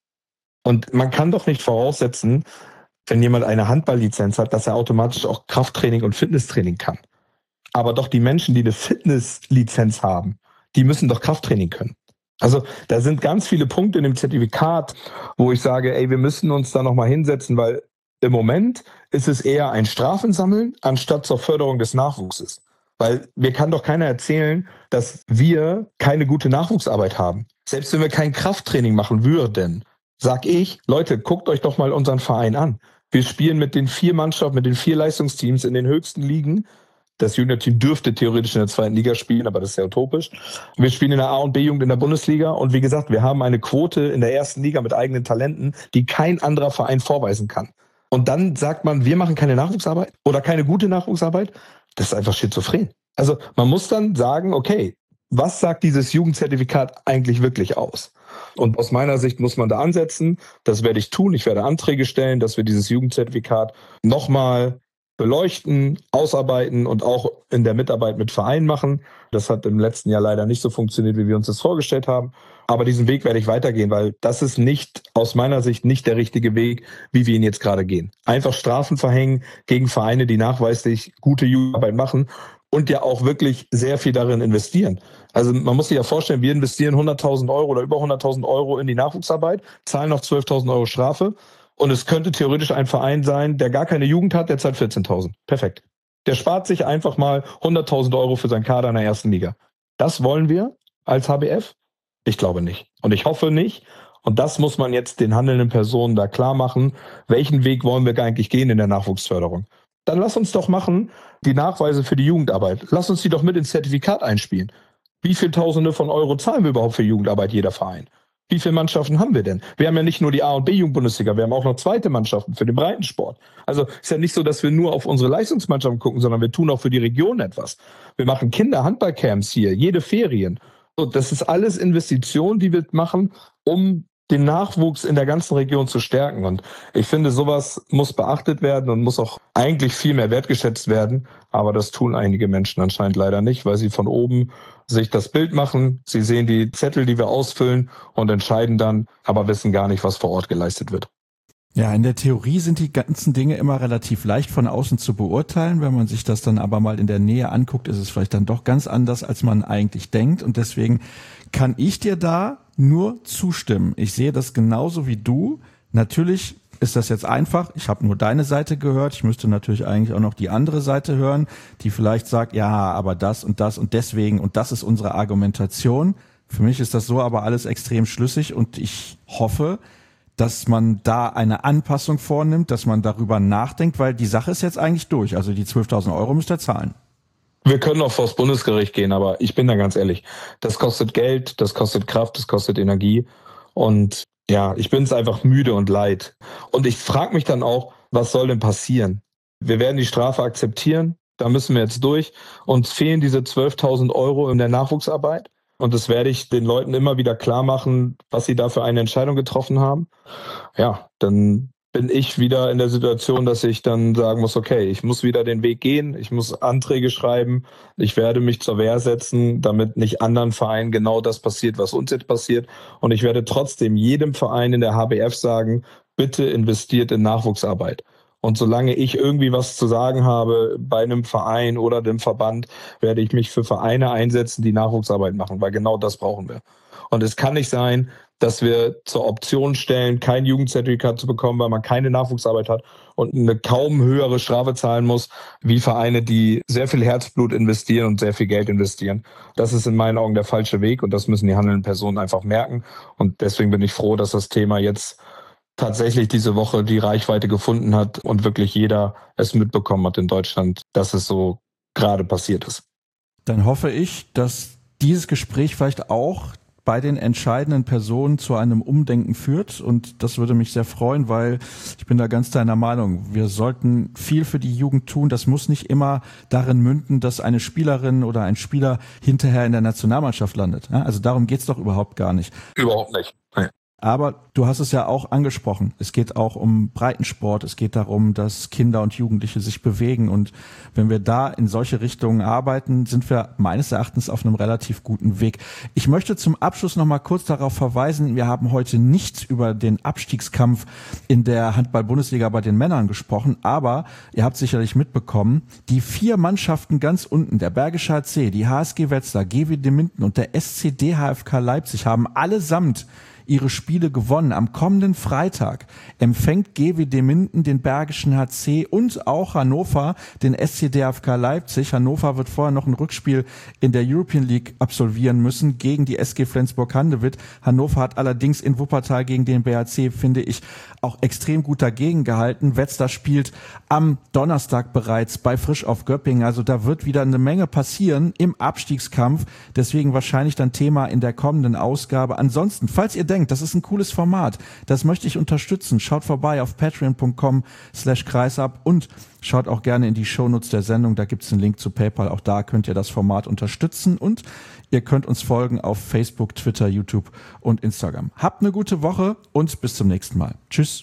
Und man kann doch nicht voraussetzen, wenn jemand eine Handball-Lizenz hat, dass er automatisch auch Krafttraining und Fitnesstraining kann. Aber doch die Menschen, die eine Fitnesslizenz haben, die müssen doch Krafttraining können. Also da sind ganz viele Punkte in dem Zertifikat, wo ich sage, ey, wir müssen uns da nochmal hinsetzen, weil im Moment ist es eher ein Strafen sammeln, anstatt zur Förderung des Nachwuchses. Weil mir kann doch keiner erzählen, dass wir keine gute Nachwuchsarbeit haben. Selbst wenn wir kein Krafttraining machen würden, sag ich, Leute, guckt euch doch mal unseren Verein an. Wir spielen mit den vier Mannschaften, mit den vier Leistungsteams in den höchsten Ligen. Das Junior-Team dürfte theoretisch in der zweiten Liga spielen, aber das ist sehr utopisch. Wir spielen in der A- und B-Jugend in der Bundesliga und wie gesagt, wir haben eine Quote in der ersten Liga mit eigenen Talenten, die kein anderer Verein vorweisen kann. Und dann sagt man, wir machen keine Nachwuchsarbeit oder keine gute Nachwuchsarbeit. Das ist einfach schizophren. Also man muss dann sagen, okay, was sagt dieses Jugendzertifikat eigentlich wirklich aus? Und aus meiner Sicht muss man da ansetzen. Das werde ich tun. Ich werde Anträge stellen, dass wir dieses Jugendzertifikat nochmal beleuchten, ausarbeiten und auch in der Mitarbeit mit Vereinen machen. Das hat im letzten Jahr leider nicht so funktioniert, wie wir uns das vorgestellt haben. Aber diesen Weg werde ich weitergehen, weil das ist nicht, aus meiner Sicht, nicht der richtige Weg, wie wir ihn jetzt gerade gehen. Einfach Strafen verhängen gegen Vereine, die nachweislich gute Jugendarbeit machen und ja auch wirklich sehr viel darin investieren. Also man muss sich ja vorstellen, wir investieren hunderttausend Euro oder über hunderttausend Euro in die Nachwuchsarbeit, zahlen noch zwölftausend Euro Strafe. Und es könnte theoretisch ein Verein sein, der gar keine Jugend hat, der zahlt vierzehntausend. Perfekt. Der spart sich einfach mal hunderttausend Euro für seinen Kader in der ersten Liga. Das wollen wir als H B F? Ich glaube nicht. Und ich hoffe nicht. Und das muss man jetzt den handelnden Personen da klar machen. Welchen Weg wollen wir eigentlich gehen in der Nachwuchsförderung? Dann lass uns doch machen die Nachweise für die Jugendarbeit. Lass uns die doch mit ins Zertifikat einspielen. Wie viele Tausende von Euro zahlen wir überhaupt für Jugendarbeit, jeder Verein? Wie viele Mannschaften haben wir denn? Wir haben ja nicht nur die A- und B-Jugend-Bundesliga, wir haben auch noch zweite Mannschaften für den Breitensport. Also ist ja nicht so, dass wir nur auf unsere Leistungsmannschaften gucken, sondern wir tun auch für die Region etwas. Wir machen Kinder-Handballcamps hier, jede Ferien. Und das ist alles Investitionen, die wir machen, um den Nachwuchs in der ganzen Region zu stärken. Und ich finde, sowas muss beachtet werden und muss auch eigentlich viel mehr wertgeschätzt werden. Aber das tun einige Menschen anscheinend leider nicht, weil sie von oben sich das Bild machen. Sie sehen die Zettel, die wir ausfüllen und entscheiden dann, aber wissen gar nicht, was vor Ort geleistet wird. Ja, in der Theorie sind die ganzen Dinge immer relativ leicht von außen zu beurteilen. Wenn man sich das dann aber mal in der Nähe anguckt, ist es vielleicht dann doch ganz anders, als man eigentlich denkt. Und deswegen kann ich dir da nur zustimmen. Ich sehe das genauso wie du. Natürlich ist das jetzt einfach. Ich habe nur deine Seite gehört. Ich müsste natürlich eigentlich auch noch die andere Seite hören, die vielleicht sagt, ja, aber das und das und deswegen und das ist unsere Argumentation. Für mich ist das so aber alles extrem schlüssig und ich hoffe, dass man da eine Anpassung vornimmt, dass man darüber nachdenkt, weil die Sache ist jetzt eigentlich durch. Also die zwölftausend Euro müsst ihr zahlen. Wir können auch vor das Bundesgericht gehen, aber ich bin da ganz ehrlich. Das kostet Geld, das kostet Kraft, das kostet Energie. Und ja, ich bin es einfach müde und leid. Und ich frage mich dann auch, was soll denn passieren? Wir werden die Strafe akzeptieren, da müssen wir jetzt durch. Uns fehlen diese zwölftausend Euro in der Nachwuchsarbeit. Und das werde ich den Leuten immer wieder klar machen, was sie da für eine Entscheidung getroffen haben. Ja, dann bin ich wieder in der Situation, dass ich dann sagen muss, okay, ich muss wieder den Weg gehen, ich muss Anträge schreiben, ich werde mich zur Wehr setzen, damit nicht anderen Vereinen genau das passiert, was uns jetzt passiert. Und ich werde trotzdem jedem Verein in der H B F sagen, bitte investiert in Nachwuchsarbeit. Und solange ich irgendwie was zu sagen habe bei einem Verein oder dem Verband, werde ich mich für Vereine einsetzen, die Nachwuchsarbeit machen, weil genau das brauchen wir. Und es kann nicht sein, dass wir zur Option stellen, kein Jugendzertifikat zu bekommen, weil man keine Nachwuchsarbeit hat und eine kaum höhere Strafe zahlen muss, wie Vereine, die sehr viel Herzblut investieren und sehr viel Geld investieren. Das ist in meinen Augen der falsche Weg und das müssen die handelnden Personen einfach merken. Und deswegen bin ich froh, dass das Thema jetzt tatsächlich diese Woche die Reichweite gefunden hat und wirklich jeder es mitbekommen hat in Deutschland, dass es so gerade passiert ist. Dann hoffe ich, dass dieses Gespräch vielleicht auch bei den entscheidenden Personen zu einem Umdenken führt. Und das würde mich sehr freuen, weil ich bin da ganz deiner Meinung. Wir sollten viel für die Jugend tun. Das muss nicht immer darin münden, dass eine Spielerin oder ein Spieler hinterher in der Nationalmannschaft landet. Also darum geht's doch überhaupt gar nicht. Überhaupt nicht. Nee. Aber du hast es ja auch angesprochen. Es geht auch um Breitensport. Es geht darum, dass Kinder und Jugendliche sich bewegen. Und wenn wir da in solche Richtungen arbeiten, sind wir meines Erachtens auf einem relativ guten Weg. Ich möchte zum Abschluss noch mal kurz darauf verweisen, wir haben heute nicht über den Abstiegskampf in der Handball-Bundesliga bei den Männern gesprochen. Aber ihr habt sicherlich mitbekommen, die vier Mannschaften ganz unten, der Bergische H C, die H S G Wetzlar, G W Minden und der S C D H F K Leipzig haben allesamt ihre Spiele gewonnen. Am kommenden Freitag empfängt G W Minden den Bergischen H C und auch Hannover den S C D H F K Leipzig. Hannover wird vorher noch ein Rückspiel in der European League absolvieren müssen gegen die S G Flensburg-Handewitt. Hannover hat allerdings in Wuppertal gegen den B H C, finde ich, auch extrem gut dagegen gehalten. Wetzlar spielt am Donnerstag bereits bei Frisch auf Göppingen. Also da wird wieder eine Menge passieren im Abstiegskampf. Deswegen wahrscheinlich dann Thema in der kommenden Ausgabe. Ansonsten, falls ihr denkt, das ist ein cooles Format, das möchte ich unterstützen, schaut vorbei auf patreon.com slash kreisab und schaut auch gerne in die Shownotes der Sendung, da gibt es einen Link zu PayPal, auch da könnt ihr das Format unterstützen und ihr könnt uns folgen auf Facebook, Twitter, YouTube und Instagram. Habt eine gute Woche und bis zum nächsten Mal. Tschüss.